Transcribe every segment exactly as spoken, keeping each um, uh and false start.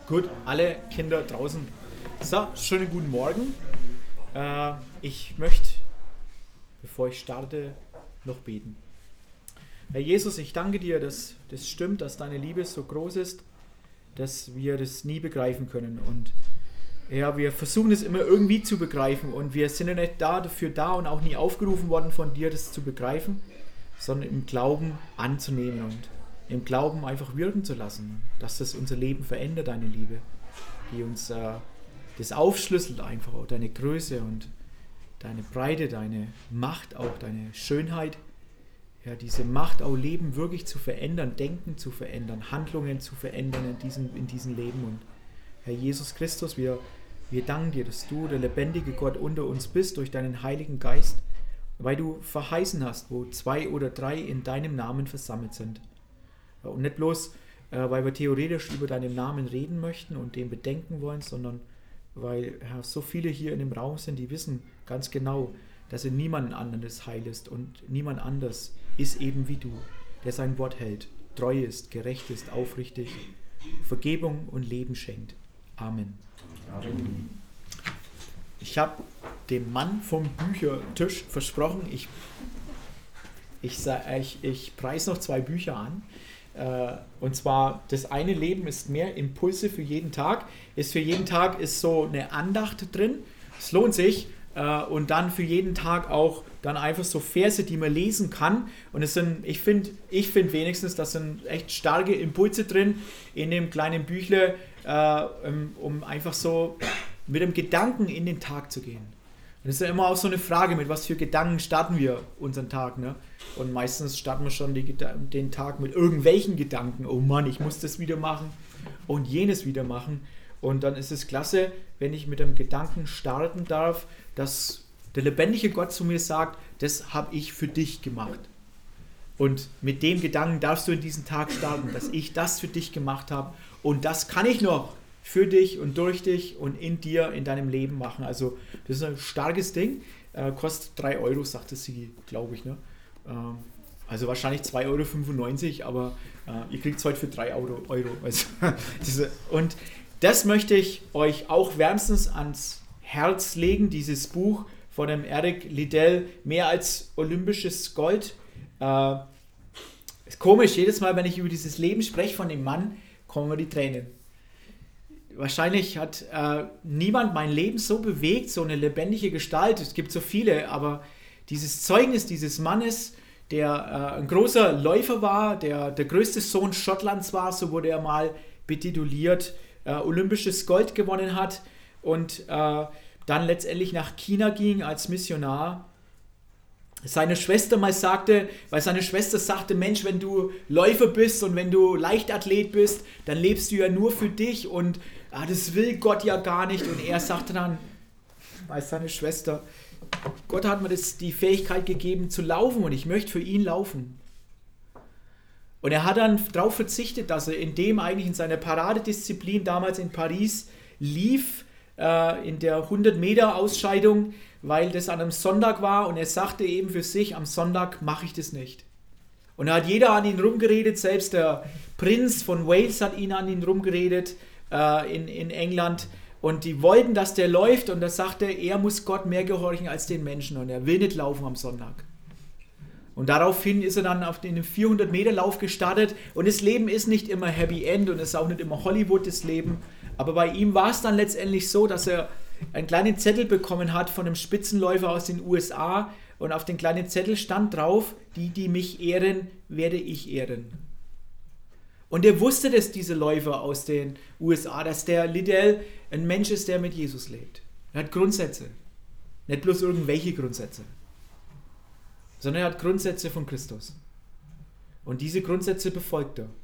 Gut, alle Kinder draußen. So, schönen guten Morgen. Äh, ich möchte, bevor ich starte, noch beten. Herr Jesus, ich danke dir, dass das stimmt, dass deine Liebe so groß ist, dass wir das nie begreifen können. Und ja, wir versuchen es immer irgendwie zu begreifen und wir sind ja nicht da, dafür da und auch nie aufgerufen worden von dir, das zu begreifen, sondern im Glauben anzunehmen und im Glauben einfach wirken zu lassen, dass das unser Leben verändert, deine Liebe, die uns äh, das aufschlüsselt einfach, auch deine Größe und deine Breite, deine Macht, auch deine Schönheit, ja, diese Macht, auch Leben wirklich zu verändern, Denken zu verändern, Handlungen zu verändern in diesem, in diesem Leben. Und Herr Jesus Christus, wir, wir danken dir, dass du der lebendige Gott unter uns bist durch deinen Heiligen Geist, weil du verheißen hast, wo zwei oder drei in deinem Namen versammelt sind. Und nicht bloß, äh, weil wir theoretisch über deinen Namen reden möchten und den bedenken wollen, sondern weil ja, so viele hier in dem Raum sind, die wissen ganz genau, dass in niemand anderes heil ist und niemand anders ist eben wie du, der sein Wort hält, treu ist, gerecht ist, aufrichtig, Vergebung und Leben schenkt. Amen. Amen. Ich habe dem Mann vom Büchertisch versprochen, ich, ich, ich, ich preise noch zwei Bücher an. Und zwar, das eine Leben ist mehr Impulse für jeden Tag. Ist für jeden Tag ist so eine Andacht drin. Es lohnt sich. Und dann für jeden Tag auch dann einfach so Verse, die man lesen kann. Und es sind, ich finde, ich finde wenigstens, das sind echt starke Impulse drin in dem kleinen Büchle, um einfach so mit dem Gedanken in den Tag zu gehen. Und das ist ja immer auch so eine Frage, mit was für Gedanken starten wir unseren Tag, ne? Und meistens starten wir schon die, den Tag mit irgendwelchen Gedanken. Oh Mann, ich muss das wieder machen und jenes wieder machen. Und dann ist es klasse, wenn ich mit dem Gedanken starten darf, dass der lebendige Gott zu mir sagt, das habe ich für dich gemacht. Und mit dem Gedanken darfst du in diesen Tag starten, dass ich das für dich gemacht habe. Und das kann ich noch für dich und durch dich und in dir, in deinem Leben machen. Also das ist ein starkes Ding. Äh, kostet drei Euro, sagte sie, glaube ich. Ne? Ähm, also wahrscheinlich zwei Euro fünfundneunzig, aber äh, ihr kriegt es heute für drei Euro. Also, diese, und das möchte ich euch auch wärmstens ans Herz legen, dieses Buch von dem Eric Liddell, Mehr als olympisches Gold. Äh, ist komisch, jedes Mal, wenn ich über dieses Leben spreche von dem Mann, kommen mir die Tränen. Wahrscheinlich hat äh, niemand mein Leben so bewegt, so eine lebendige Gestalt. Es gibt so viele, aber dieses Zeugnis dieses Mannes, der äh, ein großer Läufer war, der der größte Sohn Schottlands war, so wurde er mal betituliert, äh, olympisches Gold gewonnen hat und äh, dann letztendlich nach China ging als Missionar. Seine Schwester mal sagte, weil seine Schwester sagte, Mensch, wenn du Läufer bist und wenn du Leichtathlet bist, dann lebst du ja nur für dich und ah, das will Gott ja gar nicht. Und er sagte dann, weiß seine Schwester, Gott hat mir das, die Fähigkeit gegeben zu laufen und ich möchte für ihn laufen. Und er hat dann darauf verzichtet, dass er in dem eigentlich in seiner Paradedisziplin damals in Paris lief, äh, in der hundert Meter Ausscheidung, weil das an einem Sonntag war und er sagte eben für sich, am Sonntag mache ich das nicht. Und da hat jeder an ihn rumgeredet, selbst der Prinz von Wales hat ihn an ihn rumgeredet äh, in, in England und die wollten, dass der läuft und da sagte er, er muss Gott mehr gehorchen als den Menschen und er will nicht laufen am Sonntag. Und daraufhin ist er dann auf den vierhundert Meter Lauf gestartet und das Leben ist nicht immer Happy End und es ist auch nicht immer Hollywood, das Leben, aber bei ihm war es dann letztendlich so, dass er einen kleinen Zettel bekommen hat von einem Spitzenläufer aus den U S A und auf den kleinen Zettel stand drauf, die, die mich ehren, werde ich ehren. Und er wusste, dass diese Läufer aus den U S A, dass der Liddell ein Mensch ist, der mit Jesus lebt. Er hat Grundsätze, nicht bloß irgendwelche Grundsätze, sondern er hat Grundsätze von Christus. Und diese Grundsätze befolgt er.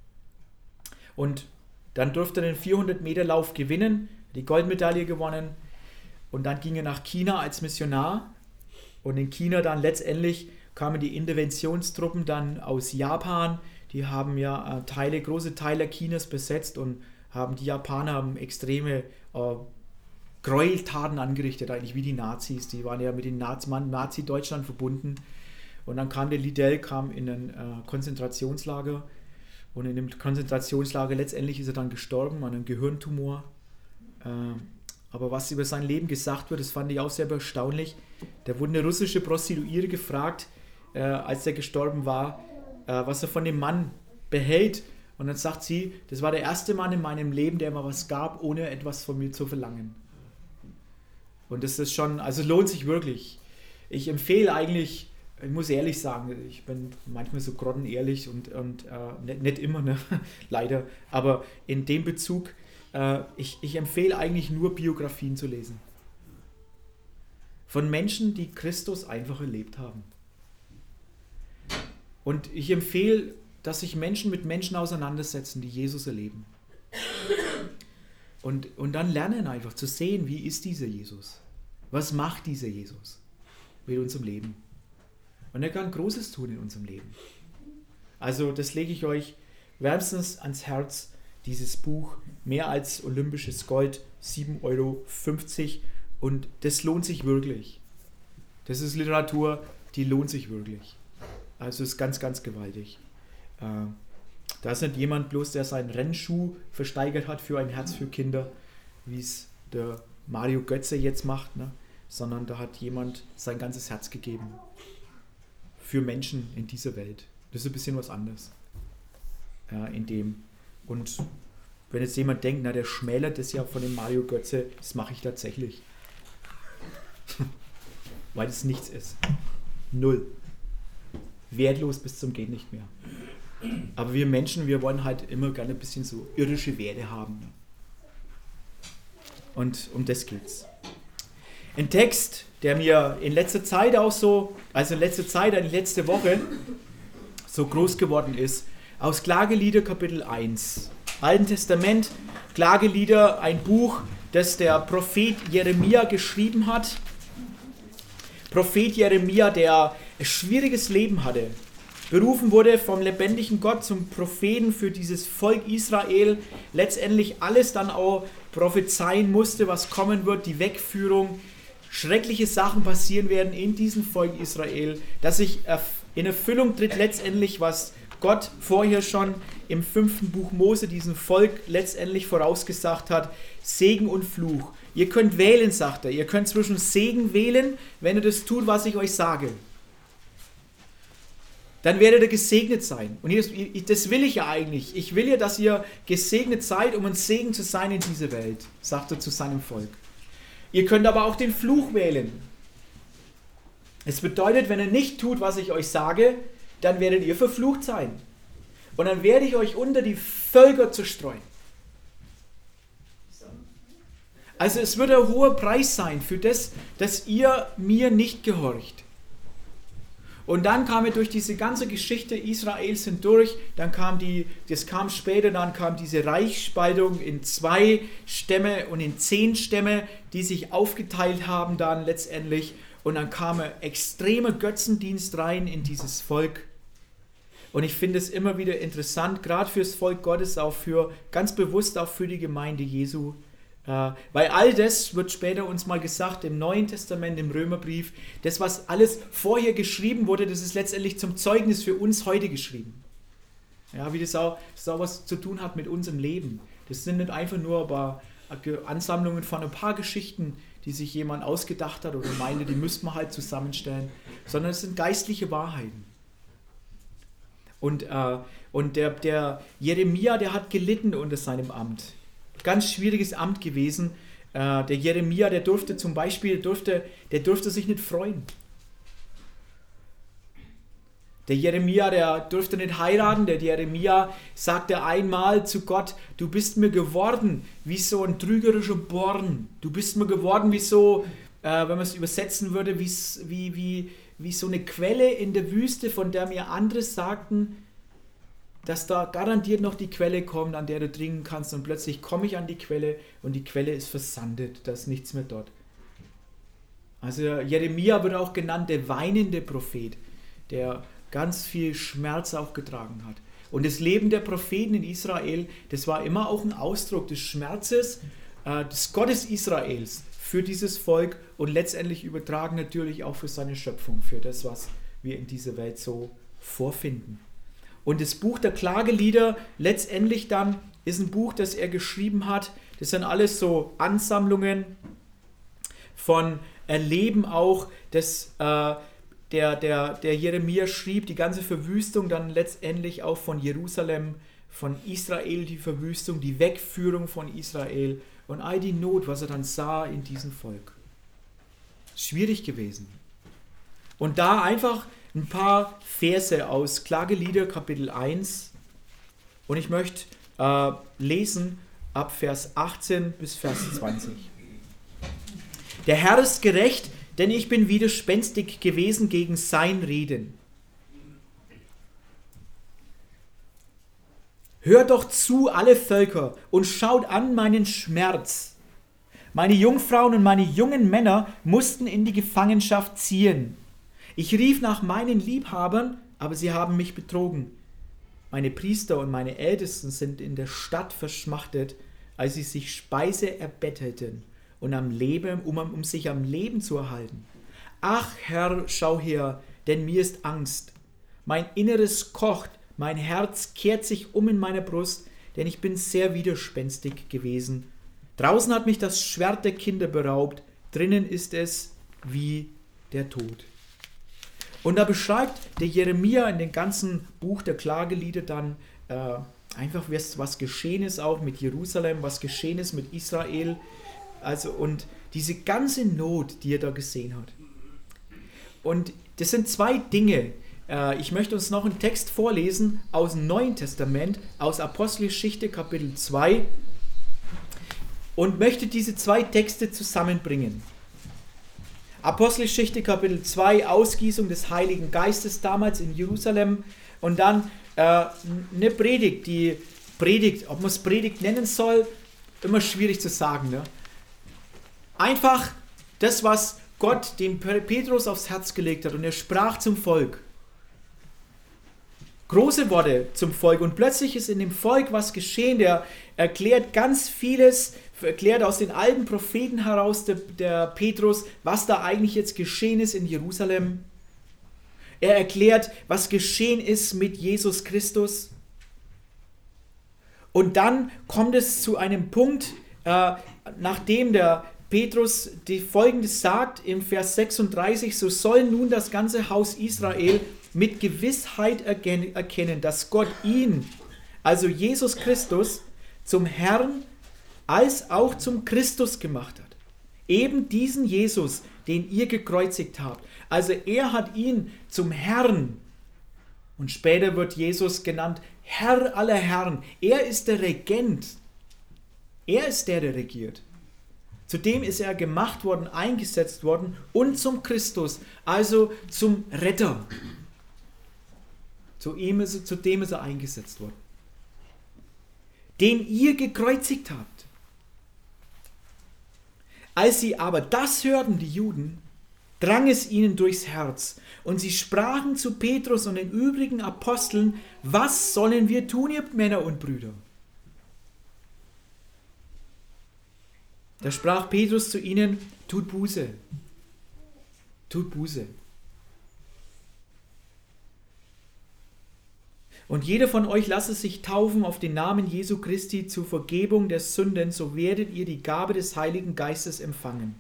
Und dann durfte er den vierhundert Meter Lauf gewinnen, die Goldmedaille gewonnen und dann ging er nach China als Missionar und in China dann letztendlich kamen die Interventionstruppen dann aus Japan, die haben ja äh, Teile, große Teile Chinas besetzt und haben die Japaner haben extreme äh, Gräueltaten angerichtet, eigentlich wie die Nazis, die waren ja mit den Nazi, Nazi-Deutschland verbunden und dann kam der Liddell kam in ein äh, Konzentrationslager und in dem Konzentrationslager letztendlich ist er dann gestorben an einem Gehirntumor. Aber was über sein Leben gesagt wird, das fand ich auch sehr erstaunlich. Da wurde eine russische Prostituierte gefragt, als er gestorben war, was er von dem Mann behält. Und dann sagt sie, das war der erste Mann in meinem Leben, der mir was gab, ohne etwas von mir zu verlangen. Und das ist schon, also lohnt sich wirklich. Ich empfehle eigentlich, ich muss ehrlich sagen, ich bin manchmal so grottenehrlich und, und äh, nicht, nicht immer, ne? Leider, aber in dem Bezug, äh, ich, ich empfehle eigentlich nur Biografien zu lesen. Von Menschen, die Christus einfach erlebt haben. Und ich empfehle, dass sich Menschen mit Menschen auseinandersetzen, die Jesus erleben. Und, und dann lernen einfach zu sehen, wie ist dieser Jesus? Was macht dieser Jesus mit unserem Leben? Und er kann Großes tun in unserem Leben. Also das lege ich euch wärmstens ans Herz, dieses Buch, mehr als olympisches Gold, sieben Euro fünfzig, und das lohnt sich wirklich. Das ist Literatur, die lohnt sich wirklich. Also ist ganz, ganz gewaltig. Da ist nicht jemand bloß, der seinen Rennschuh versteigert hat für ein Herz für Kinder, wie es der Mario Götze jetzt macht, ne? Sondern da hat jemand sein ganzes Herz gegeben für Menschen in dieser Welt. Das ist ein bisschen was anderes äh, in dem. Und wenn jetzt jemand denkt, na, der schmälert das ja von dem Mario Götze, das mache ich tatsächlich. Weil es nichts ist. Null. Wertlos bis zum geht nicht mehr. Aber wir Menschen, wir wollen halt immer gerne ein bisschen so irdische Werte haben. Und um das geht's. Ein Text, der mir in letzter Zeit auch so, also in letzter Zeit, in letzter Woche, so groß geworden ist, aus Klagelieder Kapitel eins. Alten Testament, Klagelieder, ein Buch, das der Prophet Jeremia geschrieben hat. Prophet Jeremia, der ein schwieriges Leben hatte, berufen wurde vom lebendigen Gott zum Propheten für dieses Volk Israel, letztendlich alles dann auch prophezeien musste, was kommen wird, die Wegführung, schreckliche Sachen passieren werden in diesem Volk Israel, dass sich in Erfüllung tritt letztendlich, was Gott vorher schon im fünften Buch Mose diesem Volk letztendlich vorausgesagt hat, Segen und Fluch. Ihr könnt wählen, sagt er, ihr könnt zwischen Segen wählen, wenn ihr das tut, was ich euch sage. Dann werdet ihr gesegnet sein. Und das will ich ja eigentlich. Ich will ja, dass ihr gesegnet seid, um ein Segen zu sein in dieser Welt, sagt er zu seinem Volk. Ihr könnt aber auch den Fluch wählen. Es bedeutet, wenn ihr nicht tut, was ich euch sage, dann werdet ihr verflucht sein. Und dann werde ich euch unter die Völker zerstreuen. Also es wird ein hoher Preis sein für das, dass ihr mir nicht gehorcht. Und dann kam er durch diese ganze Geschichte Israels hindurch, dann kam die, das kam später, dann kam diese Reichsspaltung in zwei Stämme und in zehn Stämme, die sich aufgeteilt haben dann letztendlich. Und dann kam ein extremer Götzendienst rein in dieses Volk. Und ich finde es immer wieder interessant, gerade fürs Volk Gottes, auch für, ganz bewusst auch für die Gemeinde Jesu. Uh, weil all das wird später uns mal gesagt im Neuen Testament, im Römerbrief, das, was alles vorher geschrieben wurde, das ist letztendlich zum Zeugnis für uns heute geschrieben. Ja, wie das auch, das auch was zu tun hat mit unserem Leben. Das sind nicht einfach nur ein paar Ansammlungen von ein paar Geschichten, die sich jemand ausgedacht hat oder meinte, die müsste man halt zusammenstellen, sondern es sind geistliche Wahrheiten. Und, uh, und der, der Jeremia, der hat gelitten unter seinem Amt. Ganz schwieriges Amt gewesen. Äh, der Jeremia, der durfte zum Beispiel, durfte, der durfte sich nicht freuen. Der Jeremia, der durfte nicht heiraten. Der Jeremia sagte einmal zu Gott, du bist mir geworden wie so ein trügerischer Born. Du bist mir geworden wie so, äh, wenn man es übersetzen würde, wie, wie, wie, wie so eine Quelle in der Wüste, von der mir andere sagten, dass da garantiert noch die Quelle kommt, an der du trinken kannst, und plötzlich komme ich an die Quelle und die Quelle ist versandet, da ist nichts mehr dort. Also Jeremia wird auch genannt der weinende Prophet, der ganz viel Schmerz auch getragen hat. Und das Leben der Propheten in Israel, das war immer auch ein Ausdruck des Schmerzes äh, des Gottes Israels für dieses Volk und letztendlich übertragen natürlich auch für seine Schöpfung, für das, was wir in dieser Welt so vorfinden. Und das Buch der Klagelieder letztendlich dann ist ein Buch, das er geschrieben hat. Das sind alles so Ansammlungen von Erleben auch, das äh, der, der, der Jeremia schrieb, die ganze Verwüstung dann letztendlich auch von Jerusalem, von Israel, die Verwüstung, die Wegführung von Israel und all die Not, was er dann sah in diesem Volk. Schwierig gewesen. Und da einfach ein paar Verse aus Klagelieder Kapitel eins und ich möchte äh, lesen ab Vers achtzehn bis Vers zwanzig. Der Herr ist gerecht, denn ich bin widerspenstig gewesen gegen sein Reden. Hört doch zu, alle Völker, und schaut an meinen Schmerz. Meine Jungfrauen und meine jungen Männer mussten in die Gefangenschaft ziehen. Ich rief nach meinen Liebhabern, aber sie haben mich betrogen. Meine Priester und meine Ältesten sind in der Stadt verschmachtet, als sie sich Speise erbettelten, und am Leben, um, um sich am Leben zu erhalten. Ach Herr, schau her, denn mir ist Angst. Mein Inneres kocht, mein Herz kehrt sich um in meiner Brust, denn ich bin sehr widerspenstig gewesen. Draußen hat mich das Schwert der Kinder beraubt, drinnen ist es wie der Tod. Und da beschreibt der Jeremia in dem ganzen Buch der Klagelieder dann äh, einfach, was, was geschehen ist auch mit Jerusalem, was geschehen ist mit Israel. Also und diese ganze Not, die er da gesehen hat. Und das sind zwei Dinge. Äh, ich möchte uns noch einen Text vorlesen aus dem Neuen Testament, aus Apostelgeschichte Kapitel zwei und möchte diese zwei Texte zusammenbringen. Apostelgeschichte Kapitel zwei, Ausgießung des Heiligen Geistes damals in Jerusalem und dann äh, eine Predigt, die Predigt, ob man es Predigt nennen soll, immer schwierig zu sagen. Ne? Einfach das, was Gott dem Petrus aufs Herz gelegt hat und er sprach zum Volk. Große Worte zum Volk und plötzlich ist in dem Volk was geschehen, der erklärt ganz vieles, erklärt aus den alten Propheten heraus der, der Petrus, was da eigentlich jetzt geschehen ist in Jerusalem. Er erklärt, was geschehen ist mit Jesus Christus. Und dann kommt es zu einem Punkt, äh, nachdem der Petrus die Folgendes sagt im Vers sechsunddreißig, so soll nun das ganze Haus Israel mit Gewissheit erkennen, dass Gott ihn, also Jesus Christus, zum Herrn als auch zum Christus gemacht hat. Eben diesen Jesus, den ihr gekreuzigt habt. Also er hat ihn zum Herrn. Und später wird Jesus genannt Herr aller Herren. Er ist der Regent. Er ist der, der regiert. Zudem ist er gemacht worden, eingesetzt worden und zum Christus, also zum Retter. Zu ihm ist, zu dem ist er eingesetzt worden. Den ihr gekreuzigt habt. Als sie aber das hörten, die Juden, drang es ihnen durchs Herz und sie sprachen zu Petrus und den übrigen Aposteln, was sollen wir tun, ihr Männer und Brüder? Da sprach Petrus zu ihnen, tut Buße, tut Buße. Und jeder von euch lasse sich taufen auf den Namen Jesu Christi zur Vergebung der Sünden, so werdet ihr die Gabe des Heiligen Geistes empfangen.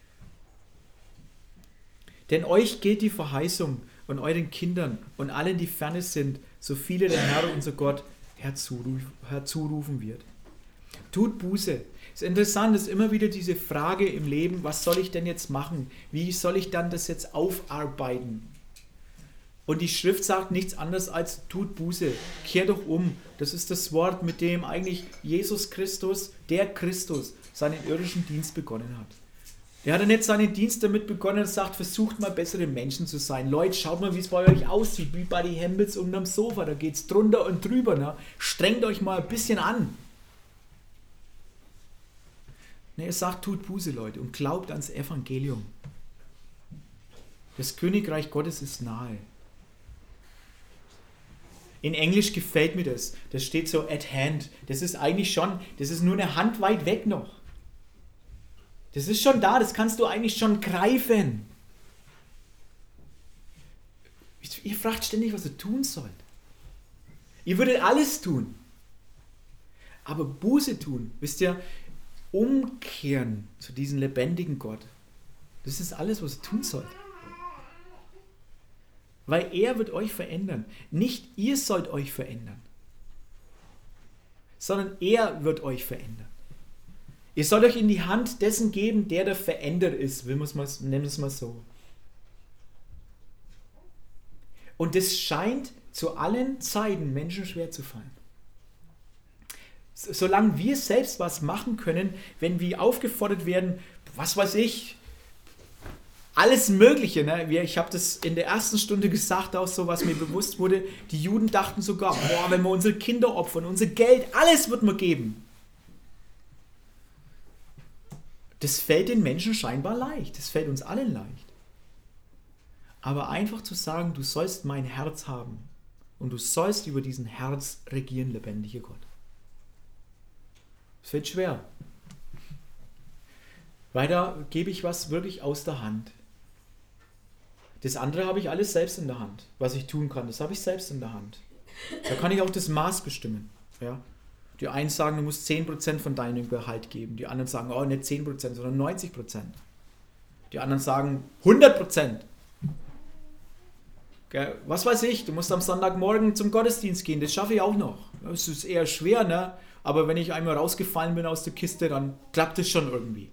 Denn euch gilt die Verheißung und euren Kindern und allen, die ferne sind, so viele der Herr, unser Gott, herzurufen wird. Tut Buße. Es ist interessant, es ist immer wieder diese Frage im Leben, was soll ich denn jetzt machen? Wie soll ich dann das jetzt aufarbeiten? Und die Schrift sagt nichts anderes als tut Buße, kehr doch um. Das ist das Wort, mit dem eigentlich Jesus Christus, der Christus, seinen irdischen Dienst begonnen hat. Der hat ja nicht seinen Dienst damit begonnen und sagt, versucht mal bessere Menschen zu sein. Leute, schaut mal, wie es bei euch aussieht, wie bei den Hempels unterm Sofa, da geht es drunter und drüber. Ne? Strengt euch mal ein bisschen an. Ne, er sagt, tut Buße, Leute, und glaubt ans Evangelium. Das Königreich Gottes ist nahe. In Englisch gefällt mir das. Das steht so at hand. Das ist eigentlich schon, das ist nur eine Hand weit weg noch. Das ist schon da, das kannst du eigentlich schon greifen. Ihr fragt ständig, was ihr tun sollt. Ihr würdet alles tun. Aber Buße tun, wisst ihr, umkehren zu diesem lebendigen Gott. Das ist alles, was ihr tun sollt. Weil er wird euch verändern. Nicht ihr sollt euch verändern, sondern er wird euch verändern. Ihr sollt euch in die Hand dessen geben, der der Veränder ist, nennen wir es mal so. Und das scheint zu allen Zeiten Menschen schwer zu fallen. Solange wir selbst was machen können, wenn wir aufgefordert werden, was weiß ich, alles Mögliche. Ne? Ich habe das in der ersten Stunde gesagt, auch so, was mir bewusst wurde. Die Juden dachten sogar, boah, wenn wir unsere Kinder opfern, unser Geld, alles wird man geben. Das fällt den Menschen scheinbar leicht. Das fällt uns allen leicht. Aber einfach zu sagen, du sollst mein Herz haben und du sollst über diesen Herz regieren, lebendiger Gott. Das fällt schwer. Weil da gebe ich was wirklich aus der Hand. Das andere habe ich alles selbst in der Hand. Was ich tun kann, das habe ich selbst in der Hand. Da kann ich auch das Maß bestimmen. Ja? Die einen sagen, du musst zehn Prozent von deinem Gehalt geben. Die anderen sagen, oh, nicht zehn Prozent, sondern neunzig Prozent. Die anderen sagen hundert Prozent. Was weiß ich, du musst am Sonntagmorgen zum Gottesdienst gehen. Das schaffe ich auch noch. Das ist eher schwer, ne? Aber wenn ich einmal rausgefallen bin aus der Kiste, dann klappt es schon irgendwie.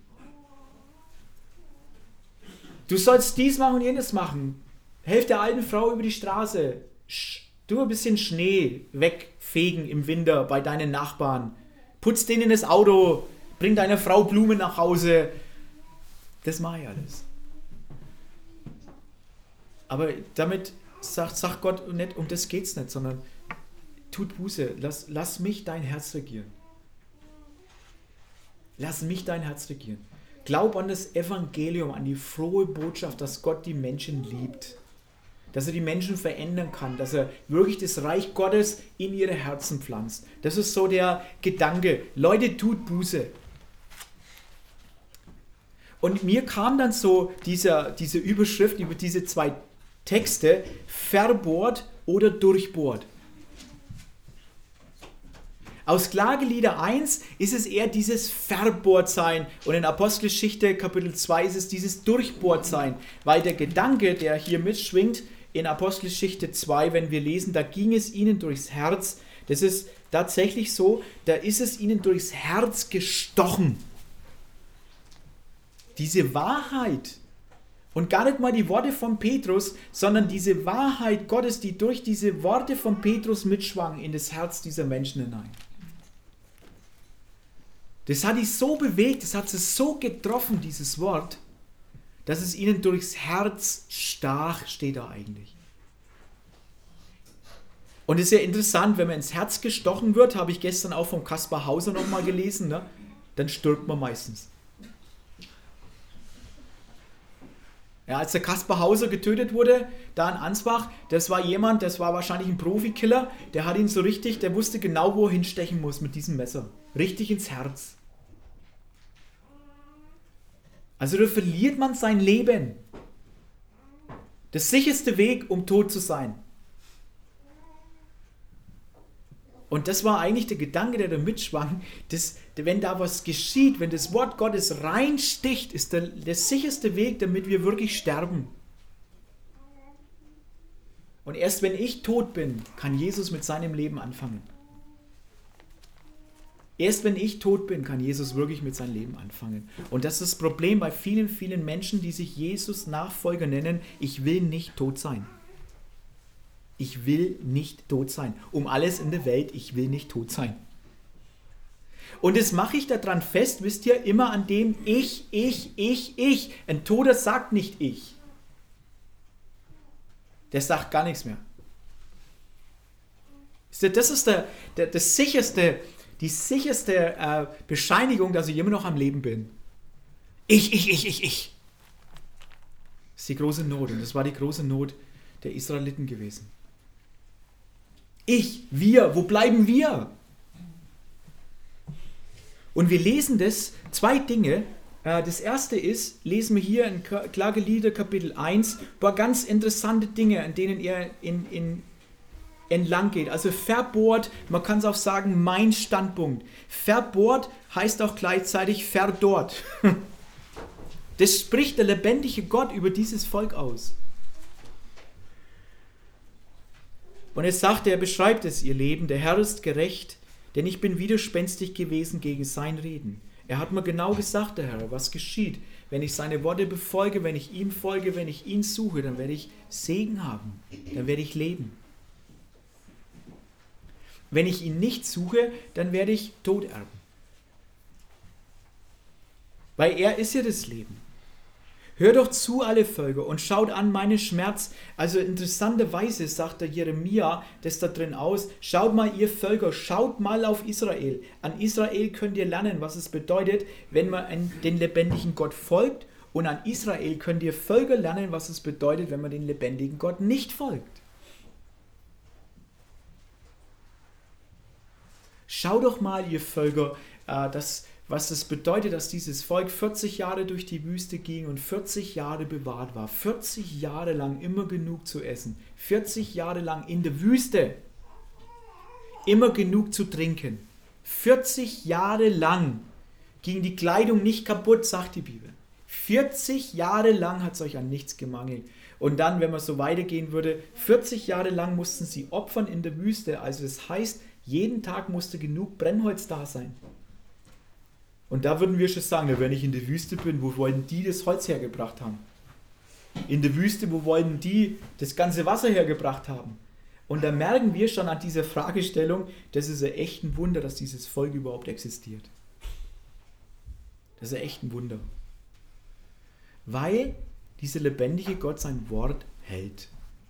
Du sollst dies machen und jenes machen. Helf der alten Frau über die Straße. Du ein bisschen Schnee wegfegen im Winter bei deinen Nachbarn. Putz denen das Auto. Bring deiner Frau Blumen nach Hause. Das mache ich alles. Aber damit sagt, sagt Gott nicht, um das geht's nicht, sondern tut Buße. Lass, lass mich dein Herz regieren. Lass mich dein Herz regieren. Glaub an das Evangelium, an die frohe Botschaft, dass Gott die Menschen liebt. Dass er die Menschen verändern kann. Dass er wirklich das Reich Gottes in ihre Herzen pflanzt. Das ist so der Gedanke. Leute, tut Buße. Und mir kam dann so dieser, diese Überschrift über diese zwei Texte, verbohrt oder durchbohrt. Aus Klagelieder eins ist es eher dieses Verbohrtsein und in Apostelgeschichte Kapitel zwei ist es dieses Durchbohrtsein, weil der Gedanke, der hier mitschwingt in Apostelgeschichte zwei, wenn wir lesen, da ging es ihnen durchs Herz, das ist tatsächlich so, da ist es ihnen durchs Herz gestochen. Diese Wahrheit und gar nicht mal die Worte von Petrus, sondern diese Wahrheit Gottes, die durch diese Worte von Petrus mitschwang in das Herz dieser Menschen hinein. Das hat dich so bewegt, das hat sie so getroffen, dieses Wort, dass es ihnen durchs Herz stach, steht da eigentlich. Und es ist ja interessant, wenn man ins Herz gestochen wird, habe ich gestern auch vom Kaspar Hauser nochmal gelesen, ne? Dann stirbt man meistens. Ja, als der Kaspar Hauser getötet wurde, da in Ansbach, das war jemand, das war wahrscheinlich ein Profikiller, der hat ihn so richtig, der wusste genau, wo er hinstechen muss mit diesem Messer. Richtig ins Herz. Also da verliert man sein Leben. Der sicherste Weg, um tot zu sein. Und das war eigentlich der Gedanke, der da mitschwang, dass, wenn da was geschieht, wenn das Wort Gottes reinsticht, ist der, der sicherste Weg, damit wir wirklich sterben. Und erst wenn ich tot bin, kann Jesus mit seinem Leben anfangen. Erst wenn ich tot bin, kann Jesus wirklich mit seinem Leben anfangen. Und das ist das Problem bei vielen, vielen Menschen, die sich Jesus Nachfolger nennen. Ich will nicht tot sein. Ich will nicht tot sein. Um alles in der Welt, ich will nicht tot sein. Und das mache ich daran fest, wisst ihr, immer an dem Ich, ich, ich, ich. Ein Toter sagt nicht ich. Der sagt gar nichts mehr. Das ist der, der, das sicherste, die sicherste äh, Bescheinigung, dass ich immer noch am Leben bin. Ich, ich, ich, ich, ich. Das ist die große Not. Und das war die große Not der Israeliten gewesen. Ich, wir, wo bleiben wir? Und wir lesen das, zwei Dinge. Das erste ist, lesen wir hier in Klagelieder Kapitel eins, ein paar ganz interessante Dinge, an denen er in, in entlang geht. Also verbohrt, man kann es auch sagen, mein Standpunkt. Verbohrt heißt auch gleichzeitig verdorrt. Das spricht der lebendige Gott über dieses Volk aus. Und es sagt, er beschreibt es, ihr Leben, der Herr ist gerecht, denn ich bin widerspenstig gewesen gegen sein Reden. Er hat mir genau gesagt, der Herr, was geschieht. Wenn ich seine Worte befolge, wenn ich ihm folge, wenn ich ihn suche, dann werde ich Segen haben, dann werde ich leben. Wenn ich ihn nicht suche, dann werde ich Tod erben. Weil er ist ja das Leben. Hört doch zu, alle Völker, und schaut an meinen Schmerz. Also interessanterweise sagt der Jeremia das da drin aus. Schaut mal, ihr Völker, schaut mal auf Israel. An Israel könnt ihr lernen, was es bedeutet, wenn man an den lebendigen Gott folgt. Und an Israel könnt ihr Völker lernen, was es bedeutet, wenn man den lebendigen Gott nicht folgt. Schaut doch mal, ihr Völker, äh, das... was es bedeutet, dass dieses Volk vierzig Jahre durch die Wüste ging und vierzig Jahre bewahrt war. vierzig Jahre lang immer genug zu essen. vierzig Jahre lang in der Wüste immer genug zu trinken. vierzig Jahre lang ging die Kleidung nicht kaputt, sagt die Bibel. vierzig Jahre lang hat es euch an nichts gemangelt. Und dann, wenn man so weitergehen würde, vierzig Jahre lang mussten sie opfern in der Wüste. Also das heißt, jeden Tag musste genug Brennholz da sein. Und da würden wir schon sagen, wenn ich in der Wüste bin, wo wollen die das Holz hergebracht haben? In der Wüste, wo wollen die das ganze Wasser hergebracht haben? Und da merken wir schon an dieser Fragestellung, das ist ein echt ein Wunder, dass dieses Volk überhaupt existiert. Das ist ein echt ein Wunder. Weil dieser lebendige Gott sein Wort hält.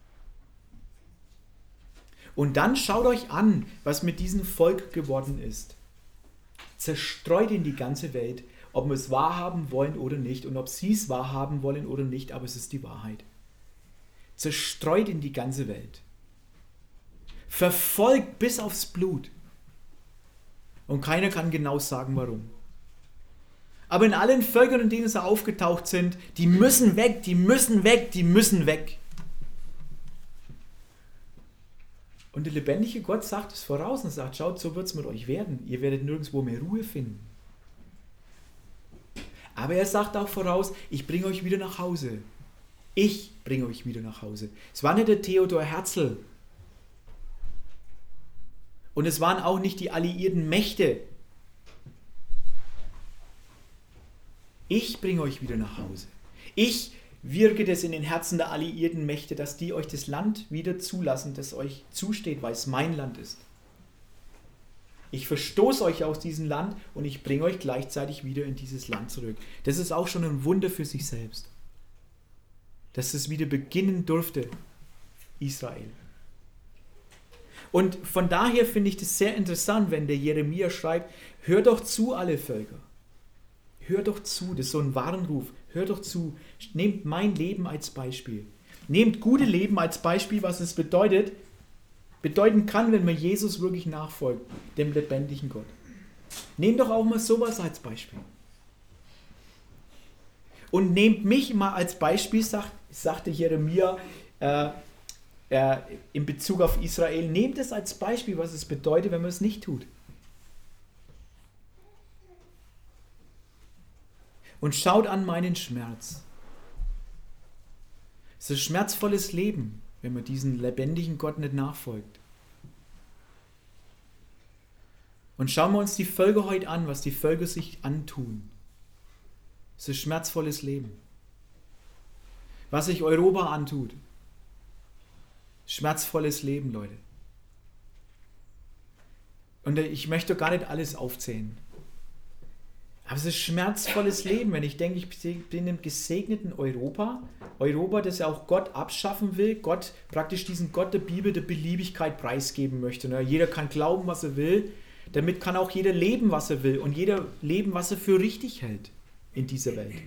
Und dann schaut euch an, was mit diesem Volk geworden ist. Zerstreut in die ganze Welt, ob wir es wahrhaben wollen oder nicht und ob sie es wahrhaben wollen oder nicht, aber es ist die Wahrheit. Zerstreut in die ganze Welt. Verfolgt bis aufs Blut. Und keiner kann genau sagen, warum. Aber in allen Völkern, in denen sie aufgetaucht sind, die müssen weg, die müssen weg, die müssen weg. Und der lebendige Gott sagt es voraus und sagt, schaut, so wird es mit euch werden. Ihr werdet nirgendwo mehr Ruhe finden. Aber er sagt auch voraus, ich bringe euch wieder nach Hause. Ich bringe euch wieder nach Hause. Es war nicht der Theodor Herzl. Und es waren auch nicht die alliierten Mächte. Ich bringe euch wieder nach Hause. Ich wirke das in den Herzen der alliierten Mächte, dass die euch das Land wieder zulassen, das euch zusteht, weil es mein Land ist. Ich verstoße euch aus diesem Land und ich bringe euch gleichzeitig wieder in dieses Land zurück. Das ist auch schon ein Wunder für sich selbst. Dass es wieder beginnen durfte, Israel. Und von daher finde ich das sehr interessant, wenn der Jeremia schreibt, hört doch zu, alle Völker. Hört doch zu, das ist so ein Warnruf. Hört doch zu, nehmt mein Leben als Beispiel. Nehmt gute Leben als Beispiel, was es bedeutet, bedeuten kann, wenn man Jesus wirklich nachfolgt, dem lebendigen Gott. Nehmt doch auch mal sowas als Beispiel. Und nehmt mich mal als Beispiel, sagt, sagte Jeremia äh, äh, in Bezug auf Israel, nehmt es als Beispiel, was es bedeutet, wenn man es nicht tut. Und schaut an meinen Schmerz. Es ist ein schmerzvolles Leben, wenn man diesen lebendigen Gott nicht nachfolgt. Und schauen wir uns die Völker heute an, was die Völker sich antun. Es ist ein schmerzvolles Leben. Was sich Europa antut. Schmerzvolles Leben, Leute. Und ich möchte gar nicht alles aufzählen. Aber es ist schmerzvolles Leben, wenn ich denke, ich bin im gesegneten Europa. Europa, das ja auch Gott abschaffen will. Gott, praktisch diesen Gott der Bibel der Beliebigkeit preisgeben möchte. Jeder kann glauben, was er will. Damit kann auch jeder leben, was er will. Und jeder leben, was er für richtig hält in dieser Welt.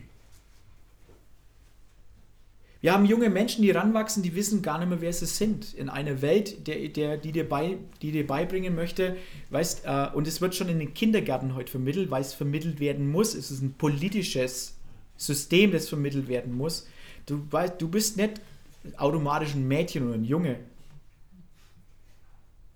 Wir haben junge Menschen, die ranwachsen, die wissen gar nicht mehr, wer sie sind. In einer Welt, der, der, die, dir bei, die dir beibringen möchte, weißt, äh, und es wird schon in den Kindergärten heute vermittelt, weil es vermittelt werden muss. Es ist ein politisches System, das vermittelt werden muss. Du, weißt, du bist nicht automatisch ein Mädchen oder ein Junge.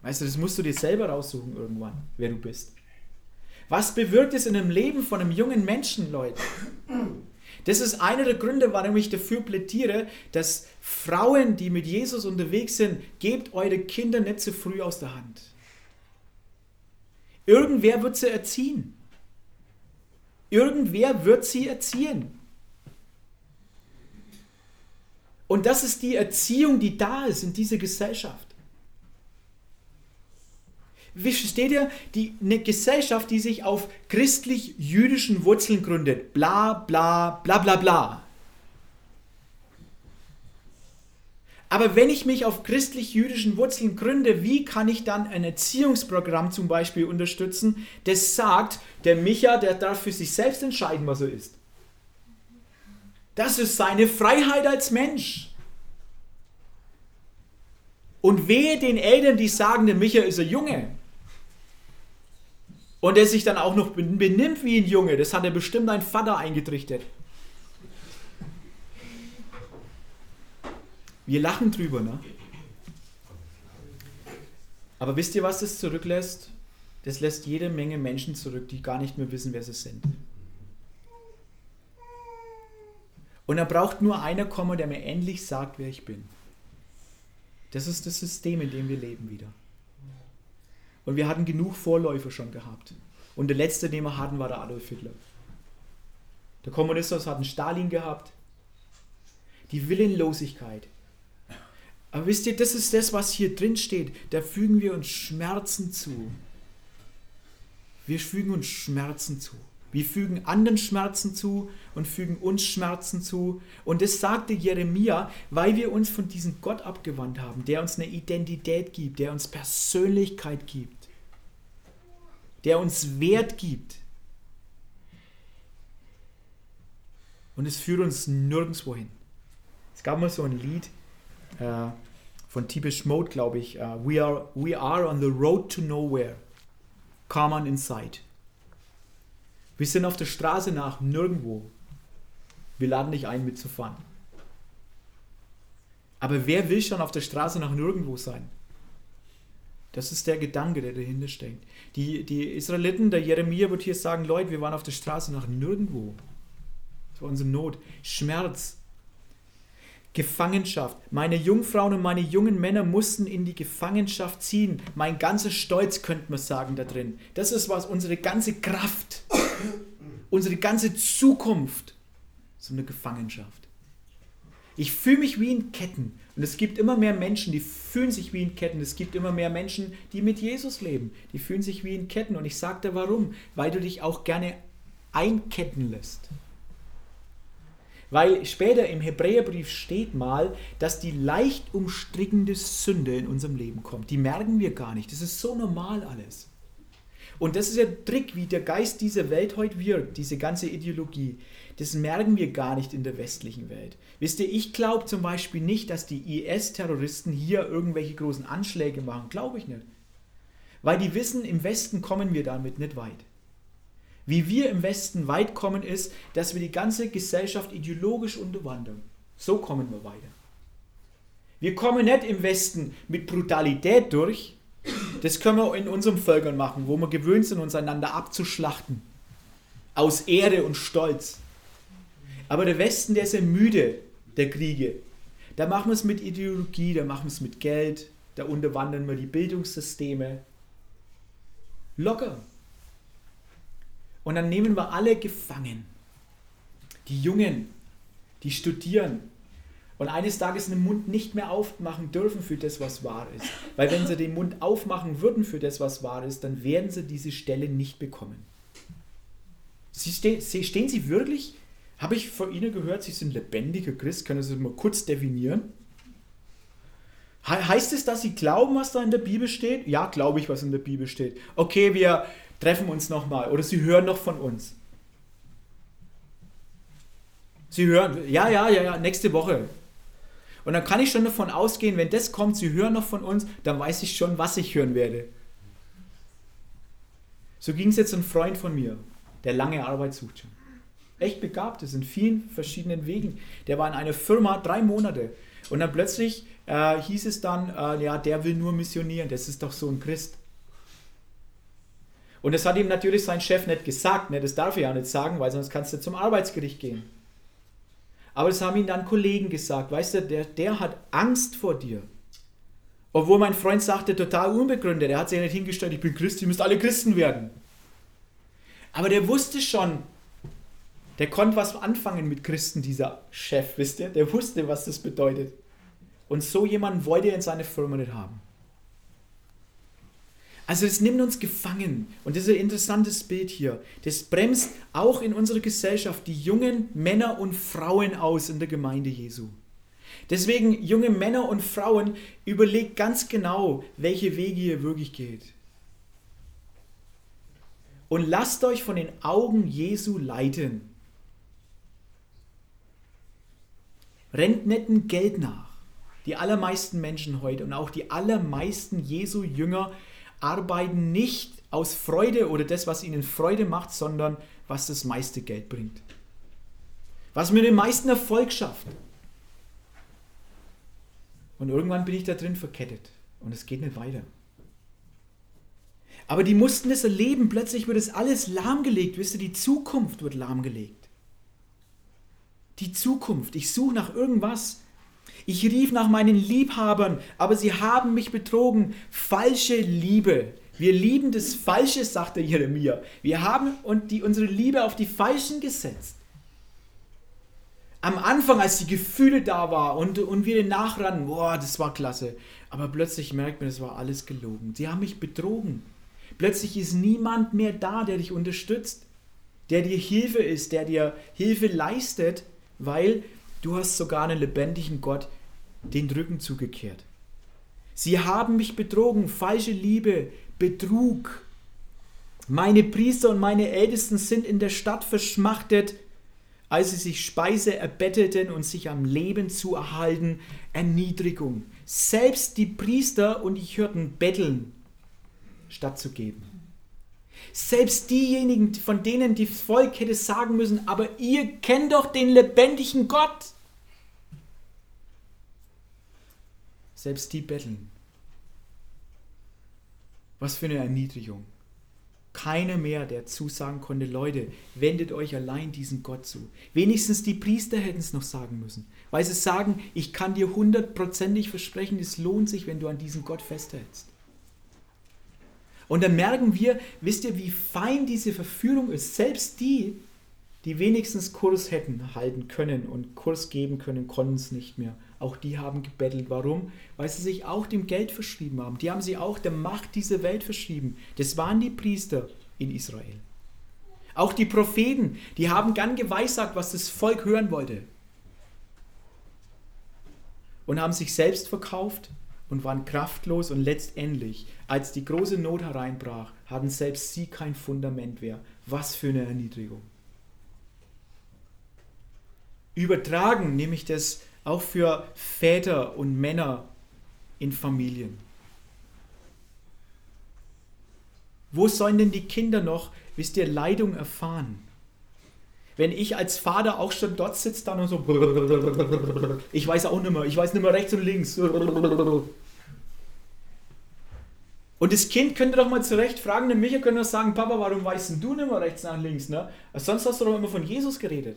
Weißt du, das musst du dir selber raussuchen irgendwann, wer du bist. Was bewirkt es in dem Leben von einem jungen Menschen, Leute? Das ist einer der Gründe, warum ich dafür plädiere, dass Frauen, die mit Jesus unterwegs sind, gebt eure Kinder nicht zu früh aus der Hand. Irgendwer wird sie erziehen. Irgendwer wird sie erziehen. Und das ist die Erziehung, die da ist in dieser Gesellschaft. Wie versteht ihr? Die, eine Gesellschaft, die sich auf christlich-jüdischen Wurzeln gründet. Bla, bla, bla, bla, bla. Aber wenn ich mich auf christlich-jüdischen Wurzeln gründe, wie kann ich dann ein Erziehungsprogramm zum Beispiel unterstützen, das sagt, der Micha, der darf für sich selbst entscheiden, was er ist. Das ist seine Freiheit als Mensch. Und wehe den Eltern, die sagen, der Micha ist ein Junge. Und der sich dann auch noch benimmt wie ein Junge. Das hat er bestimmt ein Vater eingetrichtert. Wir lachen drüber, ne? Aber wisst ihr, was das zurücklässt? Das lässt jede Menge Menschen zurück, die gar nicht mehr wissen, wer sie sind. Und da braucht nur einer kommen, der mir endlich sagt, wer ich bin. Das ist das System, in dem wir leben wieder. Und wir hatten genug Vorläufer schon gehabt. Und der letzte, den wir hatten, war der Adolf Hitler. Der Kommunismus hat einen Stalin gehabt. Die Willenlosigkeit. Aber wisst ihr, das ist das, was hier drin steht. Da fügen wir uns Schmerzen zu. Wir fügen uns Schmerzen zu. Wir fügen anderen Schmerzen zu und fügen uns Schmerzen zu. Und das sagte Jeremia, weil wir uns von diesem Gott abgewandt haben, der uns eine Identität gibt, der uns Persönlichkeit gibt, der uns Wert gibt. Und es führt uns nirgendwo hin. Es gab mal so ein Lied äh, von Depeche Mode, glaube ich. Uh, we, are, we are on the road to nowhere. Come on inside. Wir sind auf der Straße nach nirgendwo. Wir laden dich ein, mitzufahren. Aber wer will schon auf der Straße nach nirgendwo sein? Das ist der Gedanke, der dahinter steckt. Die, die Israeliten, der Jeremia wird hier sagen, Leute, wir waren auf der Straße nach nirgendwo. Das war unsere Not. Schmerz. Gefangenschaft. Meine Jungfrauen und meine jungen Männer mussten in die Gefangenschaft ziehen. Mein ganzer Stolz, könnte man sagen, da drin. Das ist was, unsere ganze Kraft, unsere ganze Zukunft, so eine Gefangenschaft. Ich fühle mich wie in Ketten. Und es gibt immer mehr Menschen, die fühlen sich wie in Ketten. Es gibt immer mehr Menschen, die mit Jesus leben. Die fühlen sich wie in Ketten. Und ich sage dir warum. Weil du dich auch gerne einketten lässt. Weil später im Hebräerbrief steht mal, dass die leicht umstrickende Sünde in unserem Leben kommt. Die merken wir gar nicht. Das ist so normal alles. Und das ist der Trick, wie der Geist dieser Welt heute wirkt, diese ganze Ideologie. Das merken wir gar nicht in der westlichen Welt. Wisst ihr, ich glaube zum Beispiel nicht, dass die I S-Terroristen hier irgendwelche großen Anschläge machen. Glaube ich nicht. Weil die wissen, im Westen kommen wir damit nicht weit. Wie wir im Westen weit kommen, ist, dass wir die ganze Gesellschaft ideologisch unterwandern. So kommen wir weiter. Wir kommen nicht im Westen mit Brutalität durch. Das können wir in unseren Völkern machen, wo wir gewöhnt sind, uns einander abzuschlachten. Aus Ehre und Stolz. Aber der Westen, der ist ja müde der Kriege. Da machen wir es mit Ideologie, da machen wir es mit Geld, da unterwandern wir die Bildungssysteme. Locker. Und dann nehmen wir alle gefangen. Die Jungen, die studieren und eines Tages den Mund nicht mehr aufmachen dürfen für das, was wahr ist. Weil wenn sie den Mund aufmachen würden für das, was wahr ist, dann werden sie diese Stelle nicht bekommen. Sie stehen, stehen sie wirklich? Habe ich von Ihnen gehört, Sie sind lebendiger Christ? Können Sie das mal kurz definieren? He- heißt es, dass Sie glauben, was da in der Bibel steht? Ja, glaube ich, was in der Bibel steht. Okay, wir treffen uns nochmal oder Sie hören noch von uns. Sie hören, ja, ja, ja, ja, nächste Woche. Und dann kann ich schon davon ausgehen, wenn das kommt, Sie hören noch von uns, dann weiß ich schon, was ich hören werde. So ging es jetzt einem Freund von mir, der lange Arbeit sucht schon. Echt begabt ist in vielen verschiedenen Wegen. Der war in einer Firma drei Monate Und dann plötzlich äh, hieß es dann, äh, ja, der will nur missionieren, das ist doch so ein Christ. Und das hat ihm natürlich sein Chef nicht gesagt, ne? Das darf er ja nicht sagen, weil sonst kannst du zum Arbeitsgericht gehen. Aber das haben ihm dann Kollegen gesagt, weißt du, der, der hat Angst vor dir. Obwohl mein Freund sagte, total unbegründet, er hat sich ja nicht hingestellt, ich bin Christ, ihr müsst alle Christen werden. Aber der wusste schon, der konnte was anfangen mit Christen, dieser Chef, wisst ihr? Der wusste, was das bedeutet. Und so jemanden wollte er in seiner Firma nicht haben. Also das nimmt uns gefangen. Und das ist ein interessantes Bild hier. Das bremst auch in unserer Gesellschaft die jungen Männer und Frauen aus in der Gemeinde Jesu. Deswegen, junge Männer und Frauen, überlegt ganz genau, welche Wege ihr wirklich geht. Und lasst euch von den Augen Jesu leiten. Rennt nicht ein Geld nach. Die allermeisten Menschen heute und auch die allermeisten Jesu-Jünger arbeiten nicht aus Freude oder das, was ihnen Freude macht, sondern was das meiste Geld bringt. Was mir den meisten Erfolg schafft. Und irgendwann bin ich da drin verkettet und es geht nicht weiter. Aber die mussten das erleben, plötzlich wird es alles lahmgelegt. Wisst ihr, die Zukunft wird lahmgelegt. Die Zukunft, ich suche nach irgendwas. Ich rief nach meinen Liebhabern, aber sie haben mich betrogen. Falsche Liebe. Wir lieben das Falsche, sagte Jeremia. Wir haben und die, unsere Liebe auf die Falschen gesetzt. Am Anfang, als die Gefühle da waren und, und wir nachrannen, boah, das war klasse. Aber plötzlich merkt man, das war alles gelogen. Sie haben mich betrogen. Plötzlich ist niemand mehr da, der dich unterstützt, der dir Hilfe ist, der dir Hilfe leistet, weil du hast sogar einen lebendigen Gott den Rücken zugekehrt. Sie haben mich betrogen, falsche Liebe, Betrug. Meine Priester und meine Ältesten sind in der Stadt verschmachtet, als sie sich Speise erbettelten und sich am Leben zu erhalten, Erniedrigung. Selbst die Priester und die Hirten betteln, statt zu geben. Selbst diejenigen, von denen das Volk hätte sagen müssen, aber ihr kennt doch den lebendigen Gott. Selbst die betteln. Was für eine Erniedrigung. Keiner mehr, der zusagen konnte, Leute, wendet euch allein diesem Gott zu. Wenigstens die Priester hätten es noch sagen müssen. Weil sie sagen, ich kann dir hundertprozentig versprechen, es lohnt sich, wenn du an diesem Gott festhältst. Und dann merken wir, wisst ihr, wie fein diese Verführung ist. Selbst die, die wenigstens Kurs hätten halten können und Kurs geben können, konnten es nicht mehr. Auch die haben gebettelt. Warum? Weil sie sich auch dem Geld verschrieben haben. Die haben sich auch der Macht dieser Welt verschrieben. Das waren die Priester in Israel. Auch die Propheten, die haben gern geweissagt, was das Volk hören wollte. Und haben sich selbst verkauft und waren kraftlos und letztendlich, als die große Not hereinbrach, hatten selbst sie kein Fundament mehr. Was für eine Erniedrigung. Übertragen nehme ich das auch für Väter und Männer in Familien. Wo sollen denn die Kinder noch, wisst ihr, Leitung erfahren? Wenn ich als Vater auch schon dort sitze dann und so, ich weiß auch nicht mehr, ich weiß nicht mehr rechts und links. Und das Kind könnte doch mal zurecht fragen, der Micha könnte doch sagen, Papa, warum weißt denn du nicht mehr rechts nach links? Ne? Sonst hast du doch immer von Jesus geredet.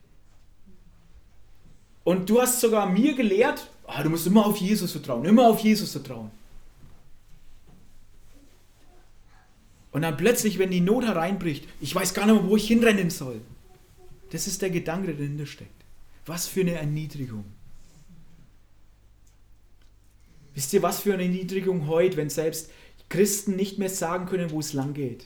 Und du hast sogar mir gelehrt, ah, du musst immer auf Jesus vertrauen, immer auf Jesus vertrauen. Und dann plötzlich, wenn die Not hereinbricht, ich weiß gar nicht mehr, wo ich hinrennen soll. Das ist der Gedanke, der dahinter steckt. Was für eine Erniedrigung. Wisst ihr, was für eine Erniedrigung heute, wenn selbst Christen nicht mehr sagen können, wo es lang geht.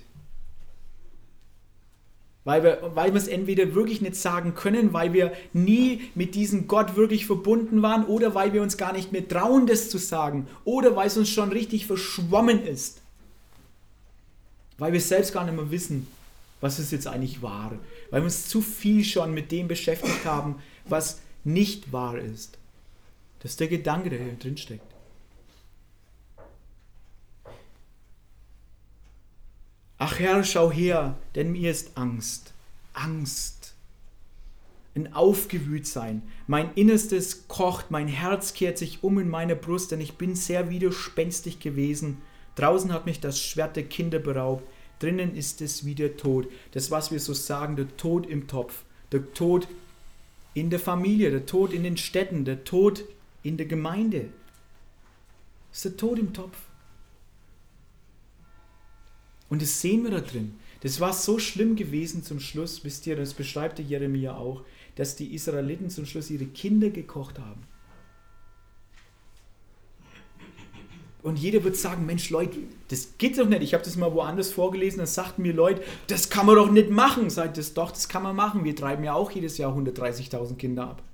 Weil wir, weil wir es entweder wirklich nicht sagen können, weil wir nie mit diesem Gott wirklich verbunden waren oder weil wir uns gar nicht mehr trauen, das zu sagen oder weil es uns schon richtig verschwommen ist. Weil wir selbst gar nicht mehr wissen, was es jetzt eigentlich war. Weil wir uns zu viel schon mit dem beschäftigt haben, was nicht wahr ist. Das ist der Gedanke, der hier drin steckt. Ach Herr, schau her, denn mir ist Angst. Angst. ein Aufgewühltsein. Mein Innerstes kocht, mein Herz kehrt sich um in meiner Brust, denn ich bin sehr widerspenstig gewesen. Draußen hat mich das Schwert der Kinder beraubt, drinnen ist es wie der Tod. Das, was wir so sagen, der Tod im Topf, der Tod in der Familie, der Tod in den Städten, der Tod in der Gemeinde. Das ist der Tod im Topf. Und das sehen wir da drin. Das war so schlimm gewesen zum Schluss, wisst ihr, das beschreibt der Jeremia auch, dass die Israeliten zum Schluss ihre Kinder gekocht haben. Und jeder wird sagen, Mensch Leute, das geht doch nicht. Ich habe das mal woanders vorgelesen, da sagten mir Leute, das kann man doch nicht machen. Sagt das doch, das kann man machen. Wir treiben ja auch jedes Jahr hundertdreißigtausend Kinder ab.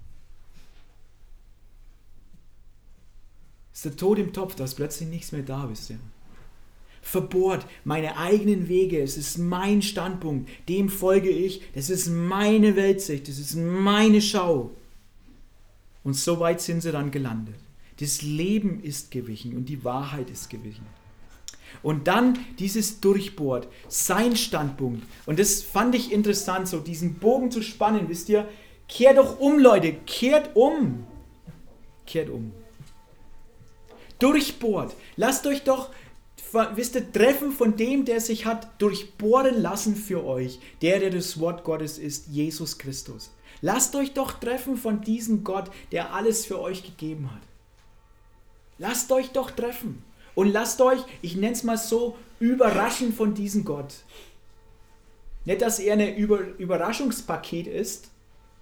Das ist der Tod im Topf, da ist plötzlich nichts mehr da, wisst ihr. Verbohrt, meine eigenen Wege, es ist mein Standpunkt, dem folge ich, das ist meine Weltsicht, das ist meine Schau. Und so weit sind sie dann gelandet. Das Leben ist gewichen und die Wahrheit ist gewichen. Und dann dieses Durchbohrt, sein Standpunkt. Und das fand ich interessant, so diesen Bogen zu spannen, wisst ihr, kehrt doch um, Leute, kehrt um. Kehrt um. Durchbohrt, lasst euch doch wisst ihr, treffen von dem, der sich hat durchbohren lassen für euch. Der, der das Wort Gottes ist, Jesus Christus. Lasst euch doch treffen von diesem Gott, der alles für euch gegeben hat. Lasst euch doch treffen. Und lasst euch, ich nenne es mal so, überraschen von diesem Gott. Nicht, dass er ein Über- Überraschungspaket ist.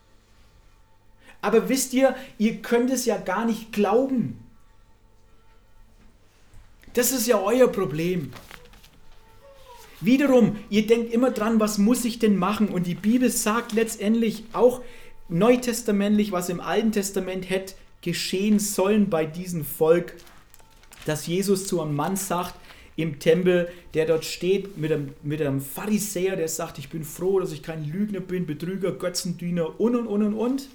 Aber wisst ihr, ihr könnt es ja gar nicht glauben. Das ist ja euer Problem. Wiederum, ihr denkt immer dran, was muss ich denn machen? Und die Bibel sagt letztendlich auch neutestamentlich, was im Alten Testament hätte geschehen sollen bei diesem Volk, dass Jesus zu einem Mann sagt im Tempel, der dort steht mit einem, mit einem Pharisäer, der sagt, ich bin froh, dass ich kein Lügner bin, Betrüger, Götzendiener und und und und und.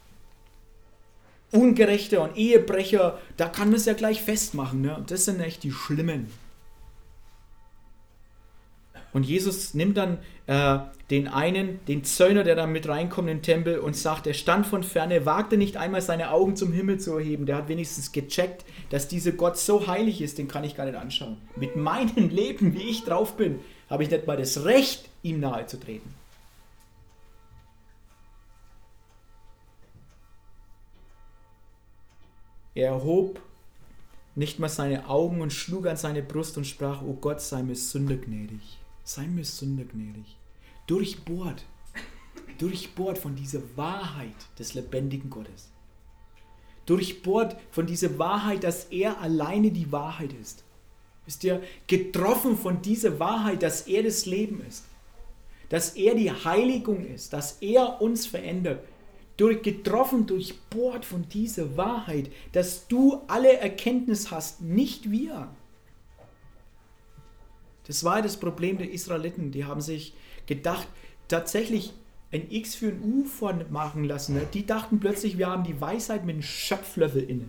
Ungerechter und Ehebrecher, da kann man es ja gleich festmachen. Ne? Das sind echt die Schlimmen. Und Jesus nimmt dann äh, den einen, den Zöllner, der da mit reinkommt in den Tempel und sagt, er stand von ferne, wagte nicht einmal seine Augen zum Himmel zu erheben. Der hat wenigstens gecheckt, dass dieser Gott so heilig ist, den kann ich gar nicht anschauen. Mit meinem Leben, wie ich drauf bin, habe ich nicht mal das Recht, ihm nahe zu treten. Er erhob nicht mal seine Augen und schlug an seine Brust und sprach, O Gott, sei mir Sünder gnädig. Sei mir Sünder gnädig. Durchbohrt, durchbohrt von dieser Wahrheit des lebendigen Gottes. Durchbohrt von dieser Wahrheit, dass er alleine die Wahrheit ist. Ist ihr getroffen von dieser Wahrheit, dass er das Leben ist. Dass er die Heiligung ist, dass er uns verändert. Durch, getroffen, durchbohrt von dieser Wahrheit, dass du alle Erkenntnis hast, nicht wir. Das war das Problem der Israeliten. Die haben sich gedacht, tatsächlich ein X für ein U machen lassen. Die dachten plötzlich, wir haben die Weisheit mit einem Schöpflöffel inne.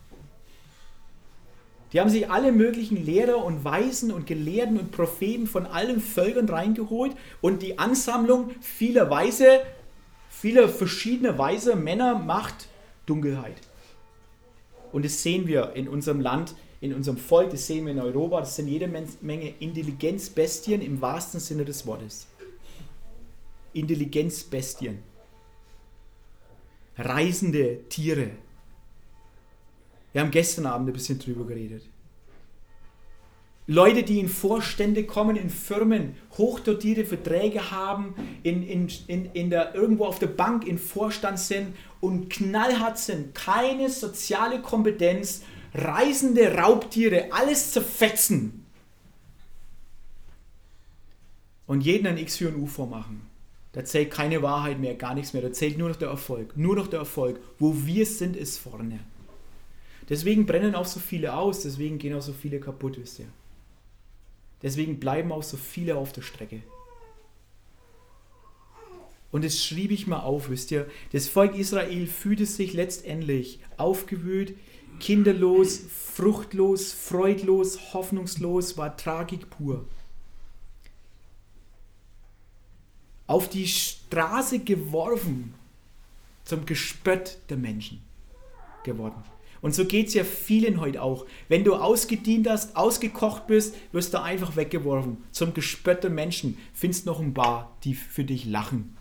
Die haben sich alle möglichen Lehrer und Weisen und Gelehrten und Propheten von allen Völkern reingeholt und die Ansammlung vieler Weise, viele verschiedene Weise Männer macht Dunkelheit. Und das sehen wir in unserem Land, in unserem Volk, das sehen wir in Europa, das sind jede Menge Intelligenzbestien im wahrsten Sinne des Wortes. Intelligenzbestien. Reisende Tiere. Wir haben gestern Abend ein bisschen drüber geredet. Leute, die in Vorstände kommen, in Firmen, hochdotierte Verträge haben, in, in, in, in der, irgendwo auf der Bank in Vorstand sind und knallhart sind, keine soziale Kompetenz, reisende Raubtiere, alles zerfetzen und jeden ein X für ein U vormachen. Da zählt keine Wahrheit mehr, gar nichts mehr, da zählt nur noch der Erfolg. Nur noch der Erfolg. Wo wir sind, ist vorne. Deswegen brennen auch so viele aus, deswegen gehen auch so viele kaputt, wisst ihr. Deswegen bleiben auch so viele auf der Strecke. Und das schrieb ich mal auf, wisst ihr. Das Volk Israel fühlte sich letztendlich aufgewühlt, kinderlos, fruchtlos, freudlos, hoffnungslos, war Tragik pur. Auf die Straße geworfen, zum Gespött der Menschen geworden. Und so geht es ja vielen heute auch. Wenn du ausgedient hast, ausgekocht bist, wirst du einfach weggeworfen. Zum Gespött der Menschen. Findest noch ein paar, die für dich lachen.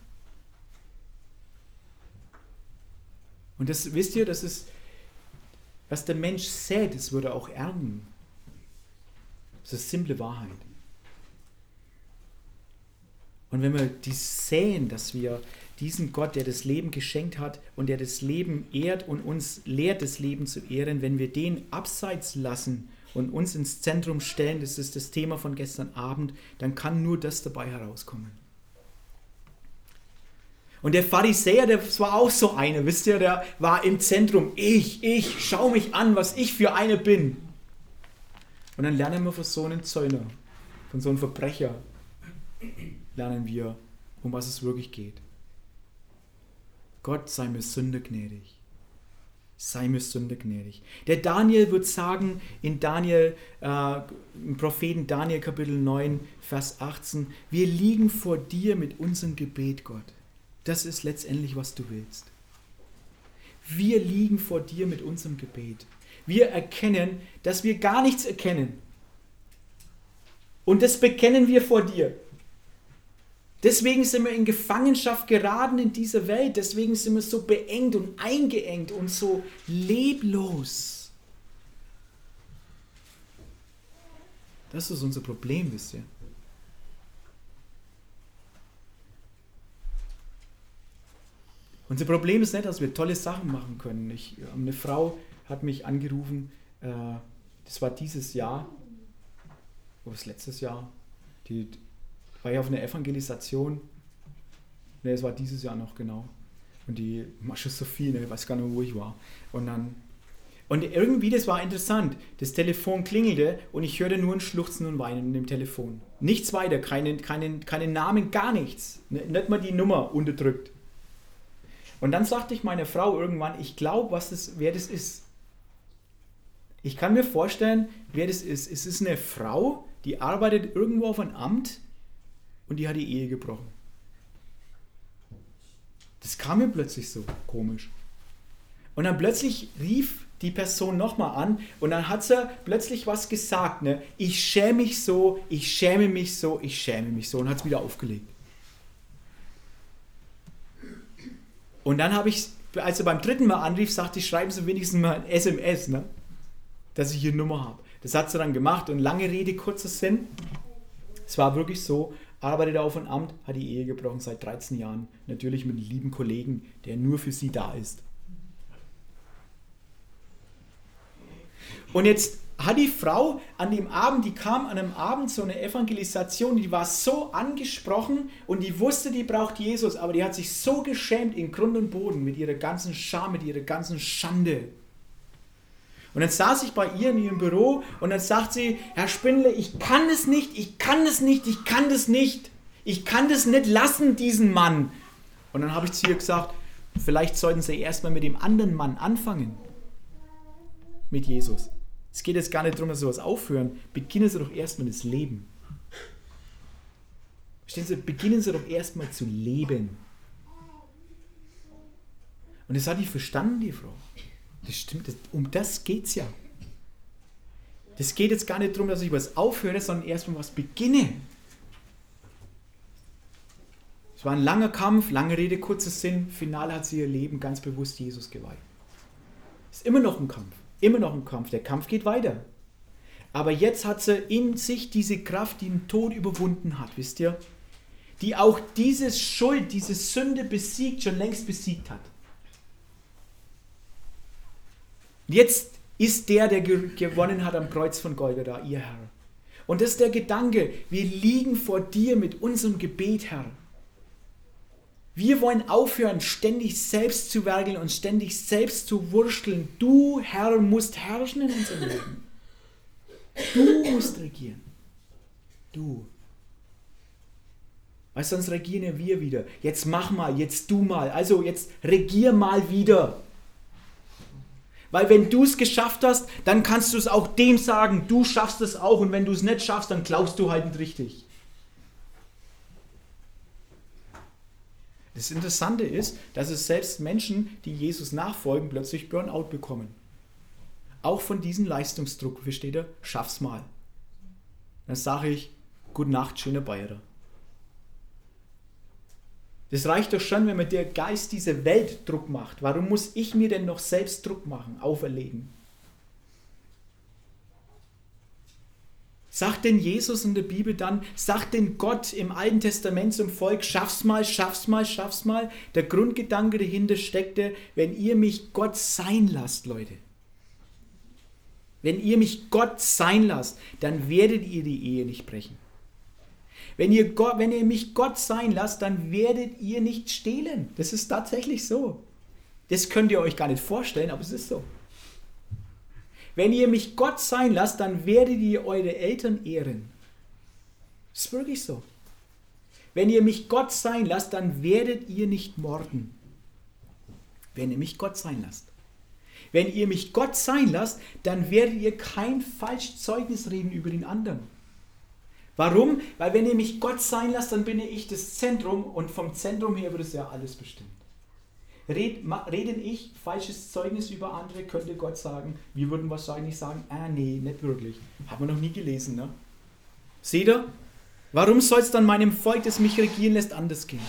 Und das, wisst ihr, das ist, was der Mensch sät, das würde er auch ernten. Das ist simple Wahrheit. Und wenn wir dies sehen, dass wir diesen Gott, der das Leben geschenkt hat und der das Leben ehrt und uns lehrt, das Leben zu ehren, wenn wir den abseits lassen und uns ins Zentrum stellen, das ist das Thema von gestern Abend, dann kann nur das dabei herauskommen. Und der Pharisäer, das war auch so einer, wisst ihr, der war im Zentrum. Ich, ich, schau mich an, was ich für eine bin. Und dann lernen wir von so einem Zöllner, von so einem Verbrecher, lernen wir, um was es wirklich geht. Gott sei mir Sünder gnädig. Sei mir Sünder gnädig. Der Daniel wird sagen, in Daniel, äh, im Propheten Daniel Kapitel neun, Vers achtzehn, wir liegen vor dir mit unserem Gebet, Gott. Das ist letztendlich, was du willst. Wir liegen vor dir mit unserem Gebet. Wir erkennen, dass wir gar nichts erkennen. Und das bekennen wir vor dir. Deswegen sind wir in Gefangenschaft geraten in dieser Welt. Deswegen sind wir so beengt und eingeengt und so leblos. Das ist unser Problem, wisst ihr. Unser Problem ist nicht, dass wir tolle Sachen machen können. Ich, eine Frau hat mich angerufen, äh, das war dieses Jahr, oder das letztes Jahr, die war ja auf einer Evangelisation. Ne, es war dieses Jahr noch, genau. Und die war schon so viel, ne, ich weiß gar nicht, wo ich war. Und dann, und irgendwie, das war interessant. Das Telefon klingelte und ich hörte nur ein Schluchzen und Weinen in dem Telefon. Nichts weiter, keinen keine, keine Namen, gar nichts. Nicht mal die Nummer unterdrückt. Und dann sagte ich meiner Frau irgendwann, ich glaube, was das, wer das ist. Ich kann mir vorstellen, wer das ist. Es ist eine Frau, die arbeitet irgendwo auf einem Amt und die hat die Ehe gebrochen. Das kam mir plötzlich so komisch. Und dann plötzlich rief die Person nochmal an und dann hat sie plötzlich was gesagt. Ne? Ich schäme mich so, ich schäme mich so, ich schäme mich so und hat es wieder aufgelegt. Und dann habe ich, als er beim dritten Mal anrief, sagte ich, schreiben Sie wenigstens mal ein S M S, ne? Dass ich Ihre Nummer habe. Das hat sie dann gemacht und lange Rede, kurzer Sinn. Es war wirklich so, arbeitet auf einem Amt, hat die Ehe gebrochen seit dreizehn Jahren. Natürlich mit einem lieben Kollegen, der nur für sie da ist. Und jetzt hat die Frau an dem Abend, die kam an einem Abend so eine Evangelisation, die war so angesprochen und die wusste, die braucht Jesus, aber die hat sich so geschämt in Grund und Boden mit ihrer ganzen Scham, mit ihrer ganzen Schande. Und dann saß ich bei ihr in ihrem Büro und dann sagt sie, Herr Spindler, ich kann es nicht, ich kann es nicht, ich kann das nicht. Ich kann das nicht lassen, diesen Mann. Und dann habe ich zu ihr gesagt, vielleicht sollten Sie erstmal mit dem anderen Mann anfangen. Mit Jesus. Es geht jetzt gar nicht darum, dass Sie was aufhören. Beginnen Sie doch erstmal das Leben. Verstehen Sie, beginnen Sie doch erstmal zu leben. Und das hat die verstanden, die Frau. Das stimmt, das, um das geht es ja. Das geht jetzt gar nicht darum, dass ich was aufhöre, sondern erstmal was beginne. Es war ein langer Kampf, lange Rede, kurzer Sinn. Final hat sie ihr Leben ganz bewusst Jesus geweiht. Es ist immer noch ein Kampf, immer noch ein Kampf. Der Kampf geht weiter. Aber jetzt hat sie in sich diese Kraft, die den Tod überwunden hat, wisst ihr? Die auch diese Schuld, diese Sünde besiegt, schon längst besiegt hat. Jetzt ist der, der gewonnen hat am Kreuz von Golgatha, ihr Herr. Und das ist der Gedanke, wir liegen vor dir mit unserem Gebet, Herr. Wir wollen aufhören, ständig selbst zu werkeln und ständig selbst zu wursteln. Du, Herr, musst herrschen in unserem Leben. Du musst regieren. Du. Weil sonst regieren ja wir wieder. Jetzt mach mal, jetzt du mal. Also jetzt regier mal wieder. Weil wenn du es geschafft hast, dann kannst du es auch dem sagen, du schaffst es auch. Und wenn du es nicht schaffst, dann glaubst du halt nicht richtig. Das Interessante ist, dass es selbst Menschen, die Jesus nachfolgen, plötzlich Burnout bekommen. Auch von diesem Leistungsdruck, versteht ihr? Schaff's mal. Dann sage ich, gute Nacht, schöner Bayer. Das reicht doch schon, wenn mir der Geist diese Welt Druck macht. Warum muss ich mir denn noch selbst Druck machen, auferlegen? Sagt denn Jesus in der Bibel dann, sagt denn Gott im Alten Testament zum Volk, schaff's mal, schaff's mal, schaff's mal? Der Grundgedanke dahinter steckte, wenn ihr mich Gott sein lasst, Leute. Wenn ihr mich Gott sein lasst, dann werdet ihr die Ehe nicht brechen. Wenn ihr, Gott, wenn ihr mich Gott sein lasst, dann werdet ihr nicht stehlen. Das ist tatsächlich so. Das könnt ihr euch gar nicht vorstellen, aber es ist so. Wenn ihr mich Gott sein lasst, dann werdet ihr eure Eltern ehren. Das ist wirklich so. Wenn ihr mich Gott sein lasst, dann werdet ihr nicht morden. Wenn ihr mich Gott sein lasst. Wenn ihr mich Gott sein lasst, dann werdet ihr kein falsches Zeugnis reden über den anderen. Warum? Weil wenn ihr mich Gott sein lasst, dann bin ich das Zentrum und vom Zentrum her wird es ja alles bestimmt. Red, rede ich falsches Zeugnis über andere, könnte Gott sagen, wir würden wahrscheinlich sagen, ah nee, nicht wirklich. Haben wir noch nie gelesen, ne? Seht ihr? Warum soll es dann meinem Volk, das mich regieren lässt, anders gehen?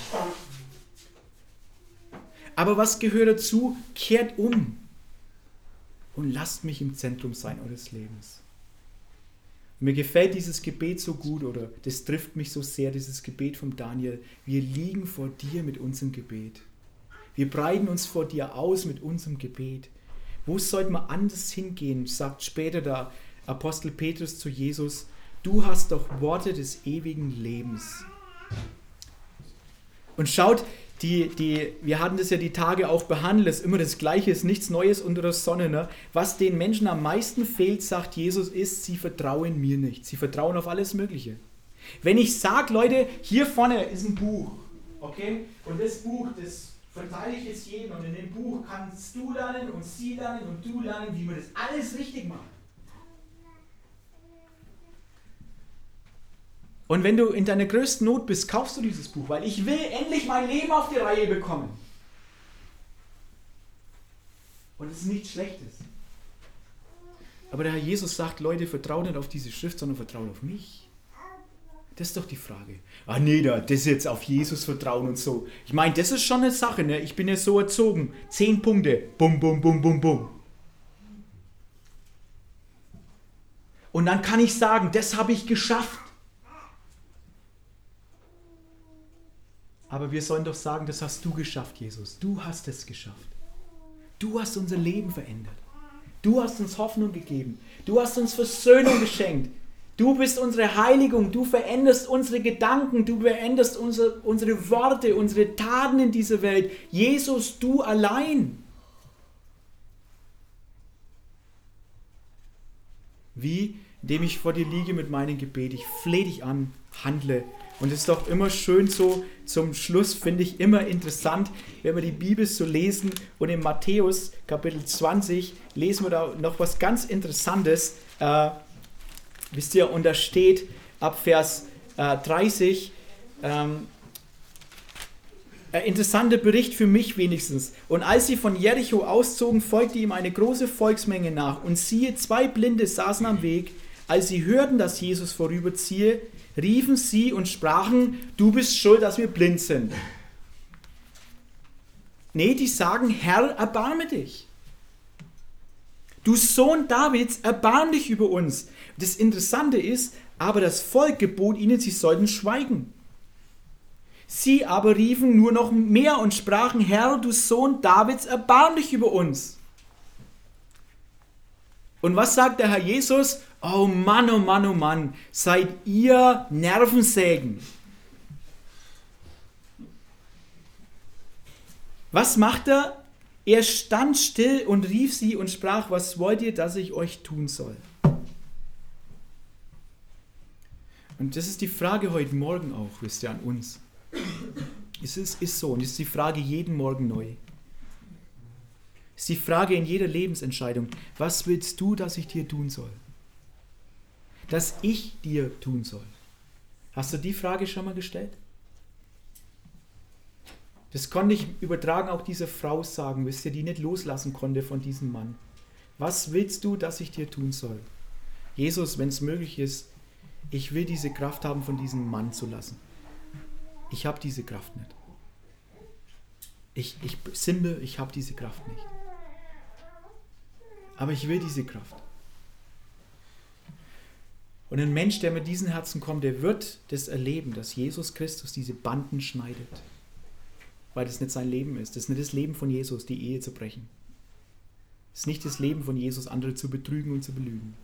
Aber was gehört dazu? Kehrt um und lasst mich im Zentrum sein eures Lebens. Mir gefällt dieses Gebet so gut, oder das trifft mich so sehr, dieses Gebet von Daniel. Wir liegen vor dir mit unserem Gebet. Wir breiten uns vor dir aus mit unserem Gebet. Wo sollte man anders hingehen, sagt später der Apostel Petrus zu Jesus, du hast doch Worte des ewigen Lebens. Und schaut, die, die, wir hatten das ja die Tage auch behandelt, es ist immer das Gleiche, ist nichts Neues unter der Sonne. Ne? Was den Menschen am meisten fehlt, sagt Jesus, ist, sie vertrauen mir nicht. Sie vertrauen auf alles Mögliche. Wenn ich sage, Leute, hier vorne ist ein Buch, okay? Und das Buch, das verteile ich jetzt jedem, und in dem Buch kannst du lernen und sie lernen und du lernen, wie man das alles richtig macht. Und wenn du in deiner größten Not bist, kaufst du dieses Buch, weil ich will endlich mein Leben auf die Reihe bekommen. Und es ist nichts Schlechtes. Aber der Herr Jesus sagt, Leute, vertraut nicht auf diese Schrift, sondern vertraut auf mich. Das ist doch die Frage. Ah nee, das ist jetzt auf Jesus vertrauen und so. Ich meine, das ist schon eine Sache, ne? Ich bin ja so erzogen. Zehn Punkte. Bum, bum, bum, bum, bum. Und dann kann ich sagen, das habe ich geschafft. Aber wir sollen doch sagen, das hast du geschafft, Jesus. Du hast es geschafft. Du hast unser Leben verändert. Du hast uns Hoffnung gegeben. Du hast uns Versöhnung geschenkt. Du bist unsere Heiligung. Du veränderst unsere Gedanken. Du veränderst unsere, unsere Worte, unsere Taten in dieser Welt. Jesus, du allein. Wie? Indem ich vor dir liege mit meinem Gebet. Ich flehe dich an, handle. Und es ist doch immer schön so, zum Schluss finde ich immer interessant, wenn wir die Bibel so lesen, und in Matthäus Kapitel zwanzig lesen wir da noch was ganz Interessantes. Äh, wisst ihr, und da steht ab Vers äh, dreißig, ähm, ein interessanter Bericht für mich wenigstens. Und als sie von Jericho auszogen, folgte ihm eine große Volksmenge nach. Und siehe, zwei Blinde saßen am Weg. Als sie hörten, dass Jesus vorüberziehe, riefen sie und sprachen, du bist schuld, dass wir blind sind. Nee, die sagen, Herr, erbarme dich. Du Sohn Davids, erbarm dich über uns. Das Interessante ist, aber das Volk gebot ihnen, sie sollten schweigen. Sie aber riefen nur noch mehr und sprachen, Herr, du Sohn Davids, erbarm dich über uns. Und was sagt der Herr Jesus? Oh Mann, oh Mann, oh Mann, seid ihr Nervensägen. Was macht er? Er stand still und rief sie und sprach, was wollt ihr, dass ich euch tun soll? Und das ist die Frage heute Morgen auch, wisst ihr, an uns. Es ist, ist so, und es ist die Frage jeden Morgen neu. Es ist die Frage in jeder Lebensentscheidung, was willst du, dass ich dir tun soll? Dass ich dir tun soll. Hast du die Frage schon mal gestellt? Das konnte ich übertragen auch dieser Frau sagen, wisst ihr, die nicht loslassen konnte von diesem Mann. Was willst du, dass ich dir tun soll? Jesus, wenn es möglich ist, ich will diese Kraft haben, von diesem Mann zu lassen. Ich habe diese Kraft nicht. Ich, ich, Simbe, ich habe diese Kraft nicht. Aber ich will diese Kraft. Und ein Mensch, der mit diesem Herzen kommt, der wird das erleben, dass Jesus Christus diese Banden schneidet. Weil das nicht sein Leben ist. Das ist nicht das Leben von Jesus, die Ehe zu brechen. Das ist nicht das Leben von Jesus, andere zu betrügen und zu belügen.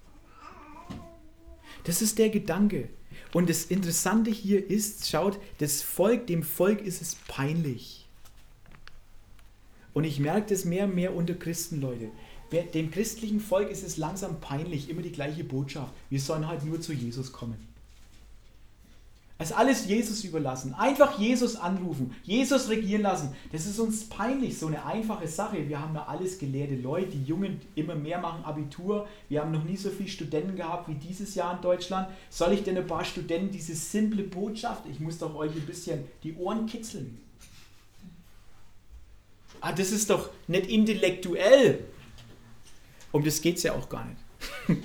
Das ist der Gedanke. Und das Interessante hier ist, schaut, das Volk, dem Volk ist es peinlich. Und ich merke das mehr und mehr unter Christen, Leute. Dem christlichen Volk ist es langsam peinlich, immer die gleiche Botschaft. Wir sollen halt nur zu Jesus kommen. Also alles Jesus überlassen. Einfach Jesus anrufen. Jesus regieren lassen. Das ist uns peinlich. So eine einfache Sache. Wir haben ja alles gelehrte Leute. Die Jungen immer mehr machen Abitur. Wir haben noch nie so viele Studenten gehabt wie dieses Jahr in Deutschland. Soll ich denn ein paar Studenten diese simple Botschaft, ich muss doch euch ein bisschen die Ohren kitzeln. Ah, das ist doch nicht intellektuell. Um das geht es ja auch gar nicht.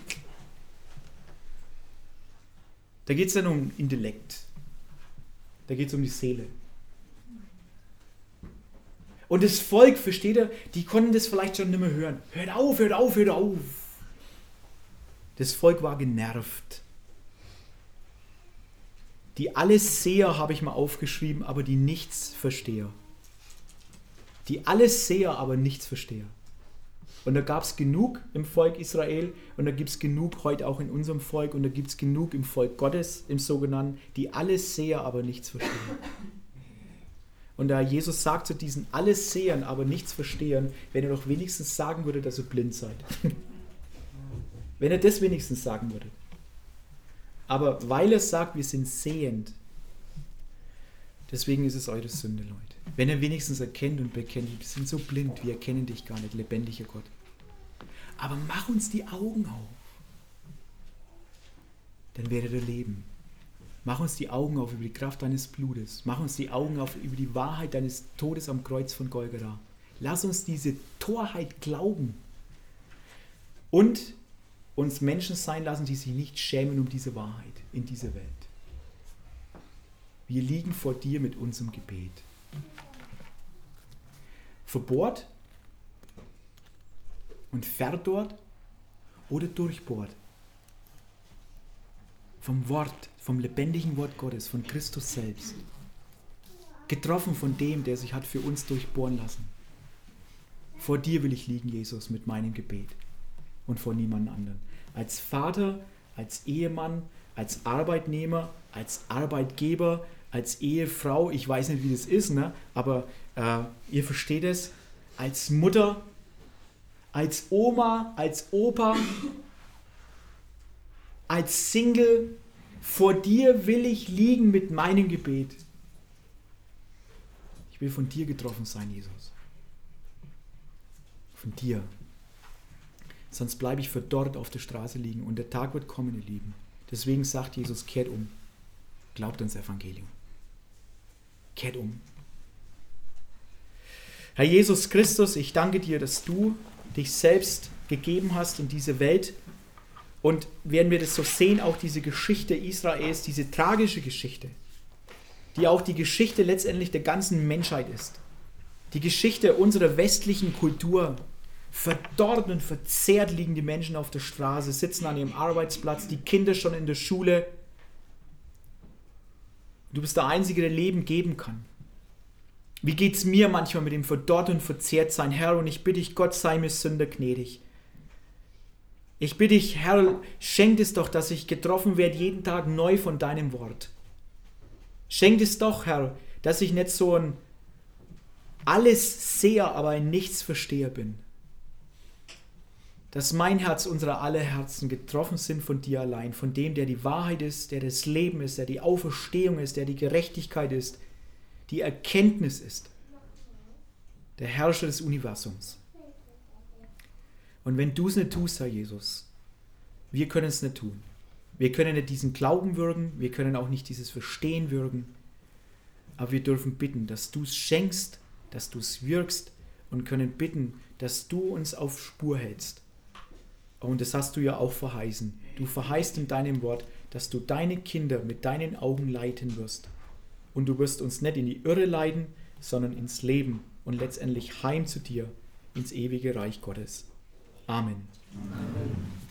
Da geht es ja nur um Intellekt. Da geht es um die Seele. Und das Volk, versteht ihr, die konnten das vielleicht schon nicht mehr hören. Hört auf, hört auf, hört auf. Das Volk war genervt. Die Allesseher habe ich mal aufgeschrieben, aber die Nichtsversteher. Die Allesseher, aber Nichtsversteher. Und da gab es genug im Volk Israel und da gibt es genug heute auch in unserem Volk und da gibt es genug im Volk Gottes, im sogenannten, die alles sehen, aber nichts verstehen. Und da Jesus sagt zu diesen alles sehen, aber nichts verstehen, wenn er doch wenigstens sagen würde, dass ihr blind seid. Wenn er das wenigstens sagen würde. Aber weil er sagt, wir sind sehend, deswegen ist es eure Sünde, Leute. Wenn er wenigstens erkennt und bekennt, wir sind so blind, wir erkennen dich gar nicht, lebendiger Gott. Aber mach uns die Augen auf. Dann werdet ihr leben. Mach uns die Augen auf über die Kraft deines Blutes. Mach uns die Augen auf über die Wahrheit deines Todes am Kreuz von Golgatha. Lass uns diese Torheit glauben. Und uns Menschen sein lassen, die sich nicht schämen um diese Wahrheit in dieser Welt. Wir liegen vor dir mit unserem Gebet. Verbohrt und verdorrt oder durchbohrt. Vom Wort, vom lebendigen Wort Gottes, von Christus selbst. Getroffen von dem, der sich hat für uns durchbohren lassen. Vor dir will ich liegen, Jesus, mit meinem Gebet und vor niemand anderen. Als Vater, als Ehemann, als Arbeitnehmer, als Arbeitgeber, als Ehefrau, ich weiß nicht, wie das ist, ne? aber äh, ihr versteht es, als Mutter, als Oma, als Opa, als Single, vor dir will ich liegen mit meinem Gebet. Ich will von dir getroffen sein, Jesus. Von dir. Sonst bleibe ich verdorrt auf der Straße liegen und der Tag wird kommen, ihr Lieben. Deswegen sagt Jesus, kehrt um. Glaubt ans Evangelium. Kehrt um. Herr Jesus Christus, ich danke dir, dass du dich selbst gegeben hast in diese Welt. Und werden wir das so sehen, auch diese Geschichte Israels, diese tragische Geschichte, die auch die Geschichte letztendlich der ganzen Menschheit ist. Die Geschichte unserer westlichen Kultur. Verdorrt und verzehrt liegen die Menschen auf der Straße, sitzen an ihrem Arbeitsplatz, die Kinder schon in der Schule. Du bist der Einzige, der Leben geben kann. Wie geht es mir manchmal mit dem verdorrt und verzehrt sein, Herr, und ich bitte dich, Gott sei mir Sünder gnädig. Ich bitte dich, Herr, schenk es doch, dass ich getroffen werde jeden Tag neu von deinem Wort. Schenk es doch, Herr, dass ich nicht so ein alles Seher, aber ein Nichtsversteher bin. Dass mein Herz, unsere aller Herzen getroffen sind von dir allein, von dem, der die Wahrheit ist, der das Leben ist, der die Auferstehung ist, der die Gerechtigkeit ist, die Erkenntnis ist, der Herrscher des Universums. Und wenn du es nicht tust, Herr Jesus, wir können es nicht tun. Wir können nicht diesen Glauben würgen, wir können auch nicht dieses Verstehen würgen. aber wir dürfen bitten, dass du es schenkst, dass du es wirkst und können bitten, dass du uns auf Spur hältst. Und das hast du ja auch verheißen. Du verheißt in deinem Wort, dass du deine Kinder mit deinen Augen leiten wirst. Und du wirst uns nicht in die Irre leiten, sondern ins Leben und letztendlich heim zu dir, ins ewige Reich Gottes. Amen. Amen.